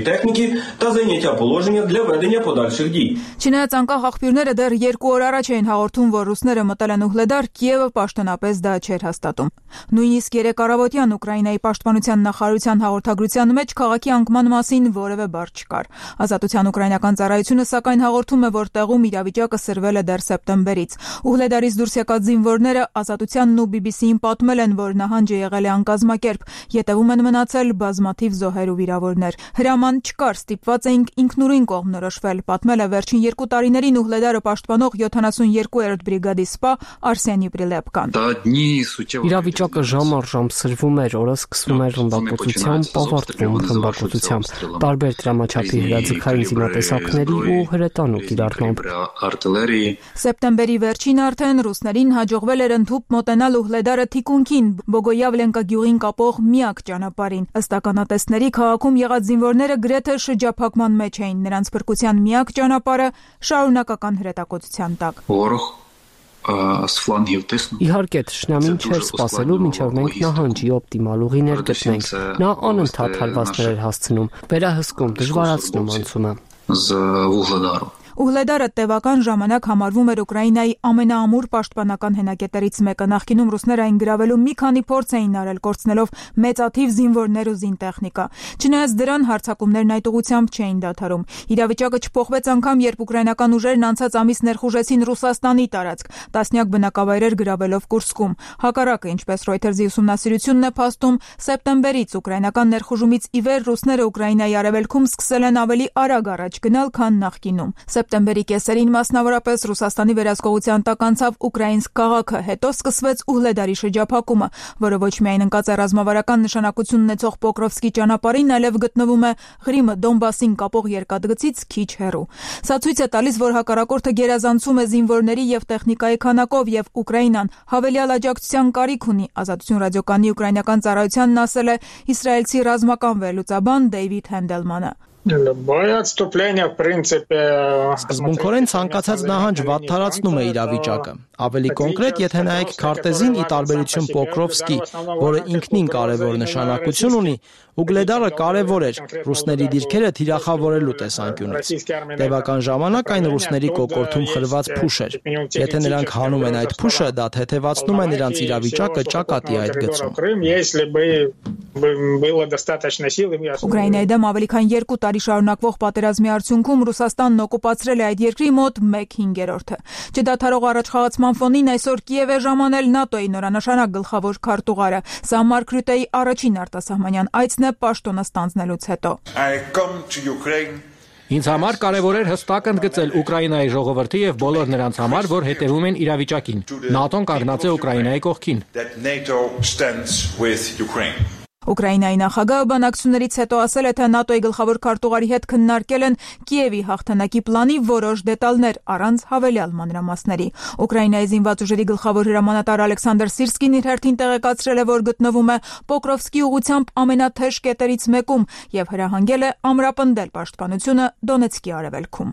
Չնայած անկախ աղբյուրները դեռ երկու օր առաջ էին հաղորդում, որ ռուսները մտել են Ուգլեդար, Կիևը պաշտոնապես դա չէր հաստատում։ Նույնիսկ երեկ առավոտյան Ուկրաինայի պաշտպանության նախարարության հաղորդագրության մեջ քաղաքի անկման մասին որևէ բառ չկար։ Ազատության ուկրաինական ծառայությունը սակայն հաղորդում է, որ տեղում իրավիճակը սրվել է դեռ սեպտեմբերից։ Ուգլեդարից դուրս եկած զինվորները Ազատությանն ու բի բի սի-ին պատմել են, որ նահանջը եղել է անկազմակերպ, ետևում են մնացել բազմաթիվ զոհեր ու վիրավորներ։ Հրաման չկար, ստիպված էինք ինքնուրույն կողմնորոշվել, պատմել է վերջին երկու տարիներին Ուգլեդարը պաշտպանող յոթանասունյոթերորդ բրիգադի սպա Արսենի Պրիլեպկան։ Իրավիճակը ժամ առ ժամ սրվում էր, օրը սկսվում էր ռմբակոծությամբ, ավարտվում ռմբակոծությամբ, տարբեր դրամաչափի հրաձգային զինատեսակների ու հրետանու կիրառմամբ։ Սեպտեմբերի վերջին արդեն ռուսներին հաջողվել էր ընդհուպ մոտենալ Ուգլեդարը թիկունքին, Բոգոյավլենկա գյուղին կապող միակ ճանապարհին։ Ըստ ականատեսների քաղաքում եղած զինվորները գրեթե շրջափակման մեջ էին, նրանց փրկության միակ ճանապարհը շարունակական հրետակոծության տակ։ Իհարկե, Թշնամին չէր սպասելու, մինչև մենք նահանջի օպտիմալ ուղիներ գտնենք։ Նա անընդհատ հարվածներ էր հասցնում, վերահսկում, դժվարացնում անցումը։ Ուգլեդարը տևական ժամանակ համարվում էր Ուկրաինայի ամենաամուր պաշտպանական հենակետերից մեկը։ Նախկինում ռուսները այն գրավելու մի քանի փորձ էին արել, կորցնելով մեծաթիվ զինվորներ ու զինտեխնիկա։ Չնայած դրան, հարձակումներն այդ ուղղությամբ չէին դադարում։ Իրավիճակը չփոխվեց անգամ, երբ ուկրաինական ուժերն անցած ամիս ներխուժեցին Ռուսաստանի տարածք, տասնյակ բնակավայրեր գրավելով Կուրսկում։ Հակառակը, ինչպես Reuters-ի ուսումնասիրությունն է փաստում, սեպտեմբերից ուկրաինական ներխուժումից ի վեր ռուսները Ուկրաինայի արևելքում սկսել են ավելի արագ առաջ գնալ, քան նախկինում։ Սեպտեմբերի կեսերին մասնավորապես Ռուսաստանի վերահսկողության տակ անցավ Ուկրաինսկ քաղաքը, հետո սկսվեց Ուգլեդարի շրջափակումը, որը ոչ միայն ընկած է ռազմավարական նշանակություն ունեցող Պոկրովսկի ճանապարհին, այլև գտնվում է Ղրիմը Դոնբասին կապող երկաթգծից քիչ հեռու։ Սա ցույց է տալիս, որ հակառակորդը գերազանցում է զինվորների եւ տեխնիկայի քանակով եւ Ուկրաինան հավելյալ աջակցության կարիք ունի։ Ազատություն ռադիոկայանի ուկրաինական ծառայությանն ասել է իսրայելցի ռազմական վերլուծաբան Դեյվիդ Հենդելմանը։ Սկզբունքորեն ցանկացած նահանջ վատթարացնում է իրավիճակը։ Ավելի կոնկրետ, եթե նայեք քարտեզին, ի տարբերություն Պոկրովսկի, որը ինքնին կարևոր նշանակություն ունի, Ուգլեդարը կարևոր էր ռուսների դիրքերը թիրախավորելու տեսանկյունից։ Տևական ժամանակ այն ռուսների կոկորտում խրված փուշ էր։ Եթե նրանք հանում են այդ փուշը, դա թեթևացնում է նրանց իրավիճակը ճակատի այդ գծում։ Ուկրաինայի դեմ ավելի քան երկու տարի շարունակվող պատերազմի արդյունքում Ռուսաստանն օկուպացրել է այդ երկրի մոտ մեկ հինգերորդը։ Չդադարող առաջխաղացման ֆոնին այսօր Կիև է ժամանել ՆԱՏՕ-ի նորանշանակ գլխավոր քարտուղարը։ Սա Մարկ Ռյուտեի առաջին արտասահմանյան այցն է պաշտոնը ստանձնելուց հետո։ Ինձ համար կարևոր էր հստակ ընդգծել Ուկրաինայի ժողովրդի եւ բոլոր նրանց համար, որ հետևում են իրավիճակին։ ՆԱՏՕ-ն կանգնած է Ուկրաինայի կողքին։ Ուկրաինայի նախագահը բանակցություններից հետո ասել է, թե ՆԱՏՕ-ի գլխավոր քարտուղարի հետ քննարկել են Կիևի հաղթանակի պլանի որոշ դետալներ առանց հավելյալ մանրամասների։ Ուկրաինայի զինված ուժերի գլխավոր հրամանատար Ալեքսանդր Սիրսկին իր հերթին տեղեկացրել է, որ գտնվում է Պոկրովսկի ուղղությամբ ամենաթեժ կետերից մեկում եւ հրահանգել է ամրապնդել պաշտպանությունը Դոնեցկի արևելքում։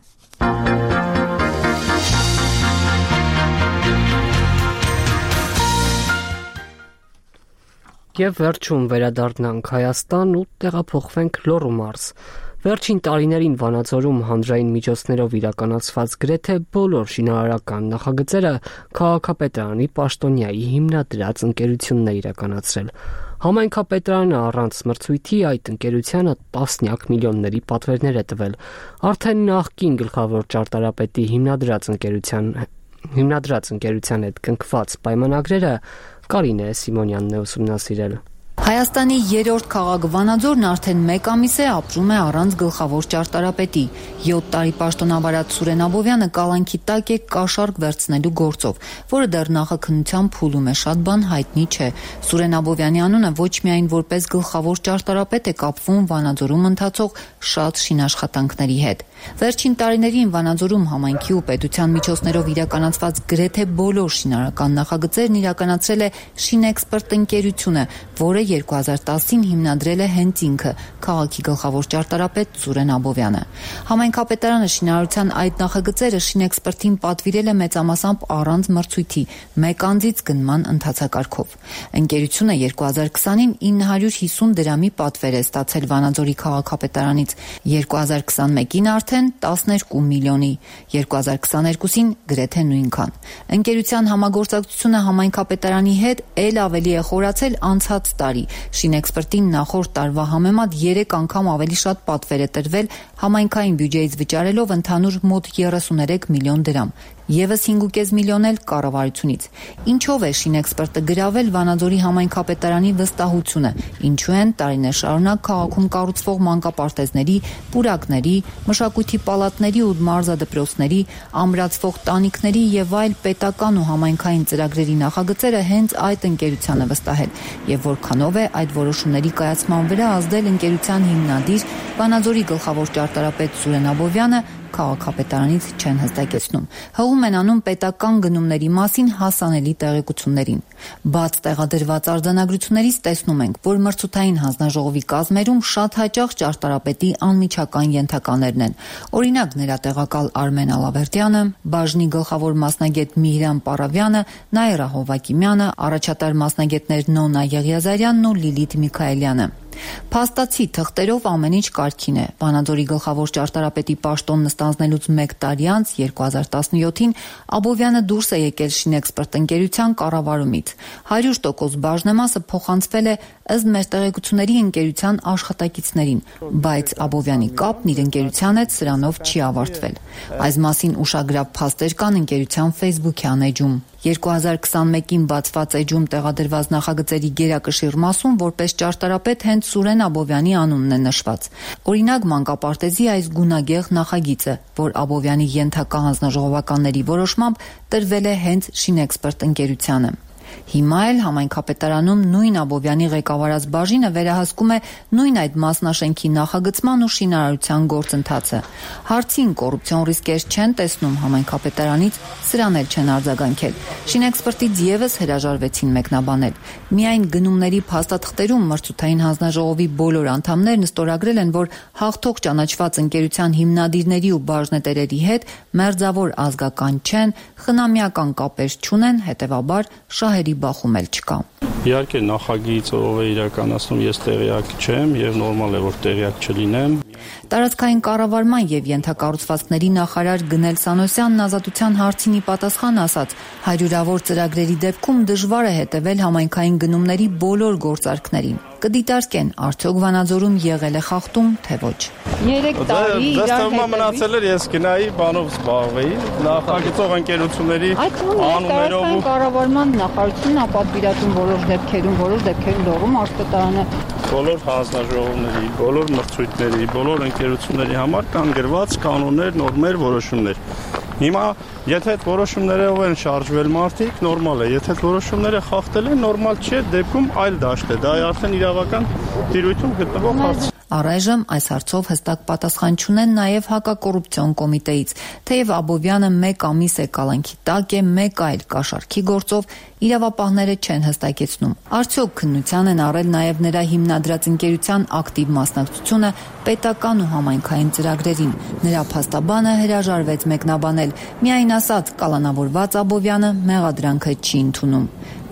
Եվ վերջում վերադառնանք Հայաստան ու տեղափոխվենք Լոռու մարզ։ Վերջին տարիներին Վանաձորում հանրային միջոցներով իրականացված գրեթե բոլոր շինարարական նախագծերը քաղաքապետարանի պաշտոնյայի հիմնադրած ընկերությունն է իրականացրել։ Համայնքապետարանը առանց մրցույթի այդ ընկերությանը տասնյակ միլիոնների պատվերներ է տվել։ Արդեն նախկին գլխավոր ճարտարապետի հիմնադրած ընկերության հիմնադրած ընկերության հետ կնքված պայմանագրերը Կարինե Սիմոնյանն է ուսումնասիրել։ Հայաստանի երրորդ քաղաք Վանաձորն արդեն մեկ ամիս է ապրում է առանց գլխավոր ճարտարապետի։ յոթ տարի պաշտոնավարած Սուրեն Աբովյանը կալանքի տակ է կաշառք վերցնելու գործով, որը դեռ նախաքննության փուլում է, շատ բան հայտնի չէ։ Սուրեն Աբովյանի անունը ոչ միայն որպես գլխավոր ճարտարապետ է կապվում Վանաձորում ընթացող շատ շինաշխատանքների հետ։ Վերջին տարիներին Վանաձորում համայնքի ու պետության միջոցներով իրականացված գրեթե բոլոր շինարարական նախագծերն իրականացրել է Շինեքսպերտ ընկերությունը, որը երկու հազար տասին հիմնադրել է հենց ինքը, քաղաքի գլխավոր ճարտարապետ Սուրեն Աբովյանը։ Համայնքապետարանը շինարարության այդ նախագծերը Շինեքսպերտին պատվիրել է մեծամասամբ առանց մրցույթի, մեկ անձից գնման ընթացակարգով։ Ընկերությունը երկու հազար քսանին ինը հարյուր հիսուն դրամի պատվեր է ստացել Վանաձորի քաղաքապետարանից, երկու հազար քսանմեկին արդեն տասներկու միլիոնի, երկու հազար քսաներկուսին գրեթե նույնքան։ Ընկերության համագործակցությունը համայնքապետարանի հետ էլ ավելի է խորացել անցած տարի։ Շինեքսպերտին նախորդ տարվա համեմատ երեք անգամ ավելի շատ պատվեր է տրվել համայնքային բյուջեից վճարելով ընդհանուր մոտ երեսուներեք միլիոն դրամ։ Եվս հինգ միլիոն էլ կառավարությունից։ Ինչով է Շինեքսպերտը գրավել Վանաձորի համայնքապետարանի վստահությունը, ինչու են տարիներ շարունակ քաղաքում կառուցվող մանկապարտեզների, պուրակների, մշակույթի պալատների ու մարզադպրոցների, ամրացվող տանիքների եւ այլ պետական ու համայնքային ծրագրերի նախագծերը հենց այդ ընկերությանը վստահել, եւ որքանով է այդ որոշումների կայացման վրա ազդել ընկերության հիմնադիր Վանաձորի գլխավոր ճարտարապետ Սուրեն Աբովյանը քաղաքապետարանից չեն հստակեցնում։ Հղում են անում պետական գնումների մասին հասանելի տեղեկություններին։ Բաց տեղադրված արձանագրություններից տեսնում ենք, որ մրցութային հանձնաժողովի կազմերում շատ հաճախ ճարտարապետի անմիջական ենթականերն են։ Օրինակ նրա տեղակալ Արմեն Ալավերդյանը, բաժնի գլխավոր մասնագետ Միհրան Պարավյանը, Նաիրա Հովակիմյանը, առաջատար մասնագետներ Նոնա Եղիազարյանն ու Լիլիթ Միքայելյանը։ Փաստացի թղթերով ամեն ինչ կարգին է։ Վանաձորի գլխավոր ճարտարապետի պաշտոնն ստանձնելուց մեկ տարի անց երկու հազար տասնյոթին Աբովյանը դուրս է եկել Շինեքսպերտ ընկերության կառավարումից։ հարյուր տոկոս բաժնեմասը փոխանցվել է ըստ մեր տեղեկությունների ընկերության աշխատակիցներին, բայց Աբովյանի կապն իր ընկերության հետ սրանով չի ավարտվել։ Այս մասին ուշագրավ փաստեր կան ընկերության Facebook-յան էջում։ երկու հազար քսանմեկին բացված էջում տեղադրված նախագծերի գերակշիռ մասում որպես ճարտարապետ հենց Սուրեն Աբովյանի անունն է նշված։ Օրինակ մանկապարտեզի այս գունագեղ նախագիծը, որ Աբովյանի ենթակա հանձնաժողովականների որոշմամբ տրվել է հենց Շինեքսպերտ ընկերությանը։ Հիմա էլ համայնքապետարանում նույն Աբովյանի ղեկավարած բաժինը վերահսկում է նույն այդ մասնաշենքի նախագծման ու շինարարության գործընթացը։ Հարցին կոռուպցիոն ռիսկեր չեն տեսնում համայնքապետարանից, սրան էլ չեն արձագանքել։ Շինեքսպերտից եւս հրաժարվեցին մեկնաբանել։ Միայն գնումների փաստաթղթերում մրցութային հանձնաժողովի բոլոր անդամներն ստորագրել են, որ հաղթող ճանաչված ընկերության հիմնադիրների ու բաժնետերերի հետ մերձավոր ազգական չեն, խնամիական կապեր չունեն, հետեւաբար շահերի բախում էլ չկա։ Իհարկե նախագիծը ով է իրականացնում, ես տեղյակ չեմ եւ նորմալ է որ տեղյակ չլինեմ։ Տարածքային կառավարման եւ ենթակառուցվածքների նախարար Գնել Սանոսյանն ազատության հարցինի պատասխան ասաց. հարյուրավոր ծրագրերի դեպքում դժվար է հետևել համայնքային գնումների բոլոր գործարքներին։ Կդիտարկեն արդյոք Վանաձորում եղել է խախտում, թե ոչ։ երեք տարի իրար մնացել էր ես գնայի բանով զբաղվեի, նախագծող ընկերությունների անուններով ու կառավարման նախարարությունն ապատվիրատուն որոշ դեպքերում, որոշ դեպքերում լողում արտատարանը բոլոր հանձնաժողովների, բոլոր մրցույթների, բոլոր ընկերությունների համար կան գրված կանոններ, նորմեր, որոշումներ։ Հիմա եթե այդ որոշումներով են շարժվել մարդիկ, նորմալ է, եթե այդ որոշումները խախտել են, նորմալ չէ, դեպքում այլ դաշտ է, դա արդեն իրավական տիրույթում գտնվող հարց։ Առայժմ այս հարցով հստակ պատասխան չունեն նաև հակակոռուպցիոն կոմիտեից, թեև Աբովյանը մեկ ամիս է կալանքի տակ է մեկ այլ կաշառքի գործով, իրավապահները չեն հստակեցնում։ Արդյոք քննության են առել նաև նրա հիմնադրած ընկերության ակտիվ մասնակցությունը պետական ու համայնքային ծրագրերին։ Նրա փաստաբանը հրաժարվեց մեկնաբանել, միայն ասաց կալանավորված Աբովյանը մեղադրանքը չի ընդունում։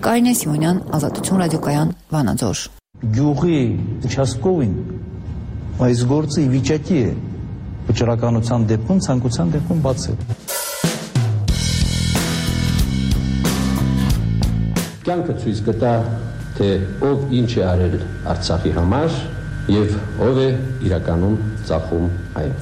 Կարինե Սիմոնյան, Ազատություն ռադիոկայան, Վանաձոր։ Գյուղի участковին այս գործը ի վիճակի է վճռականության դեպքում, ցանկության դեպքում բացել։ Կյանքը ցույց կտա, թե ով ինչ է արել Արցախի համար եւ ով է իրականում ծախում այն։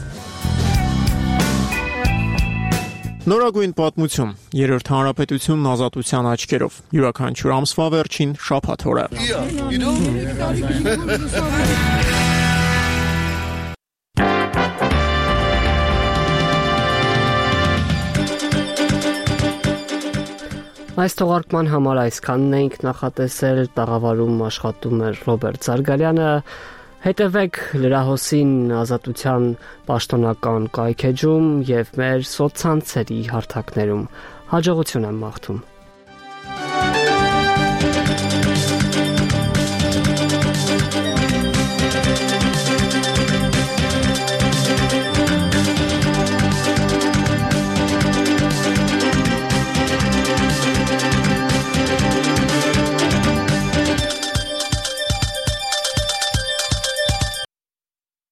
Նորագույն պատմություն։ Երրորդ հանրապետությունն ազատության աչքերով։ Յուրաքանչյուր ամսվա վերջին շաբաթ օրը։ Այս թողարկման համար այսքանն էինք նախատեսել, տաղավարում աշխատում էր Ռոբերտ Զարգալյանը։ Հետևեք լրահոսին Ազատության պաշտոնական կայքեջում եւ մեր սոցցանցերի հարթակներում։ Հաջողություն եմ մաղթում։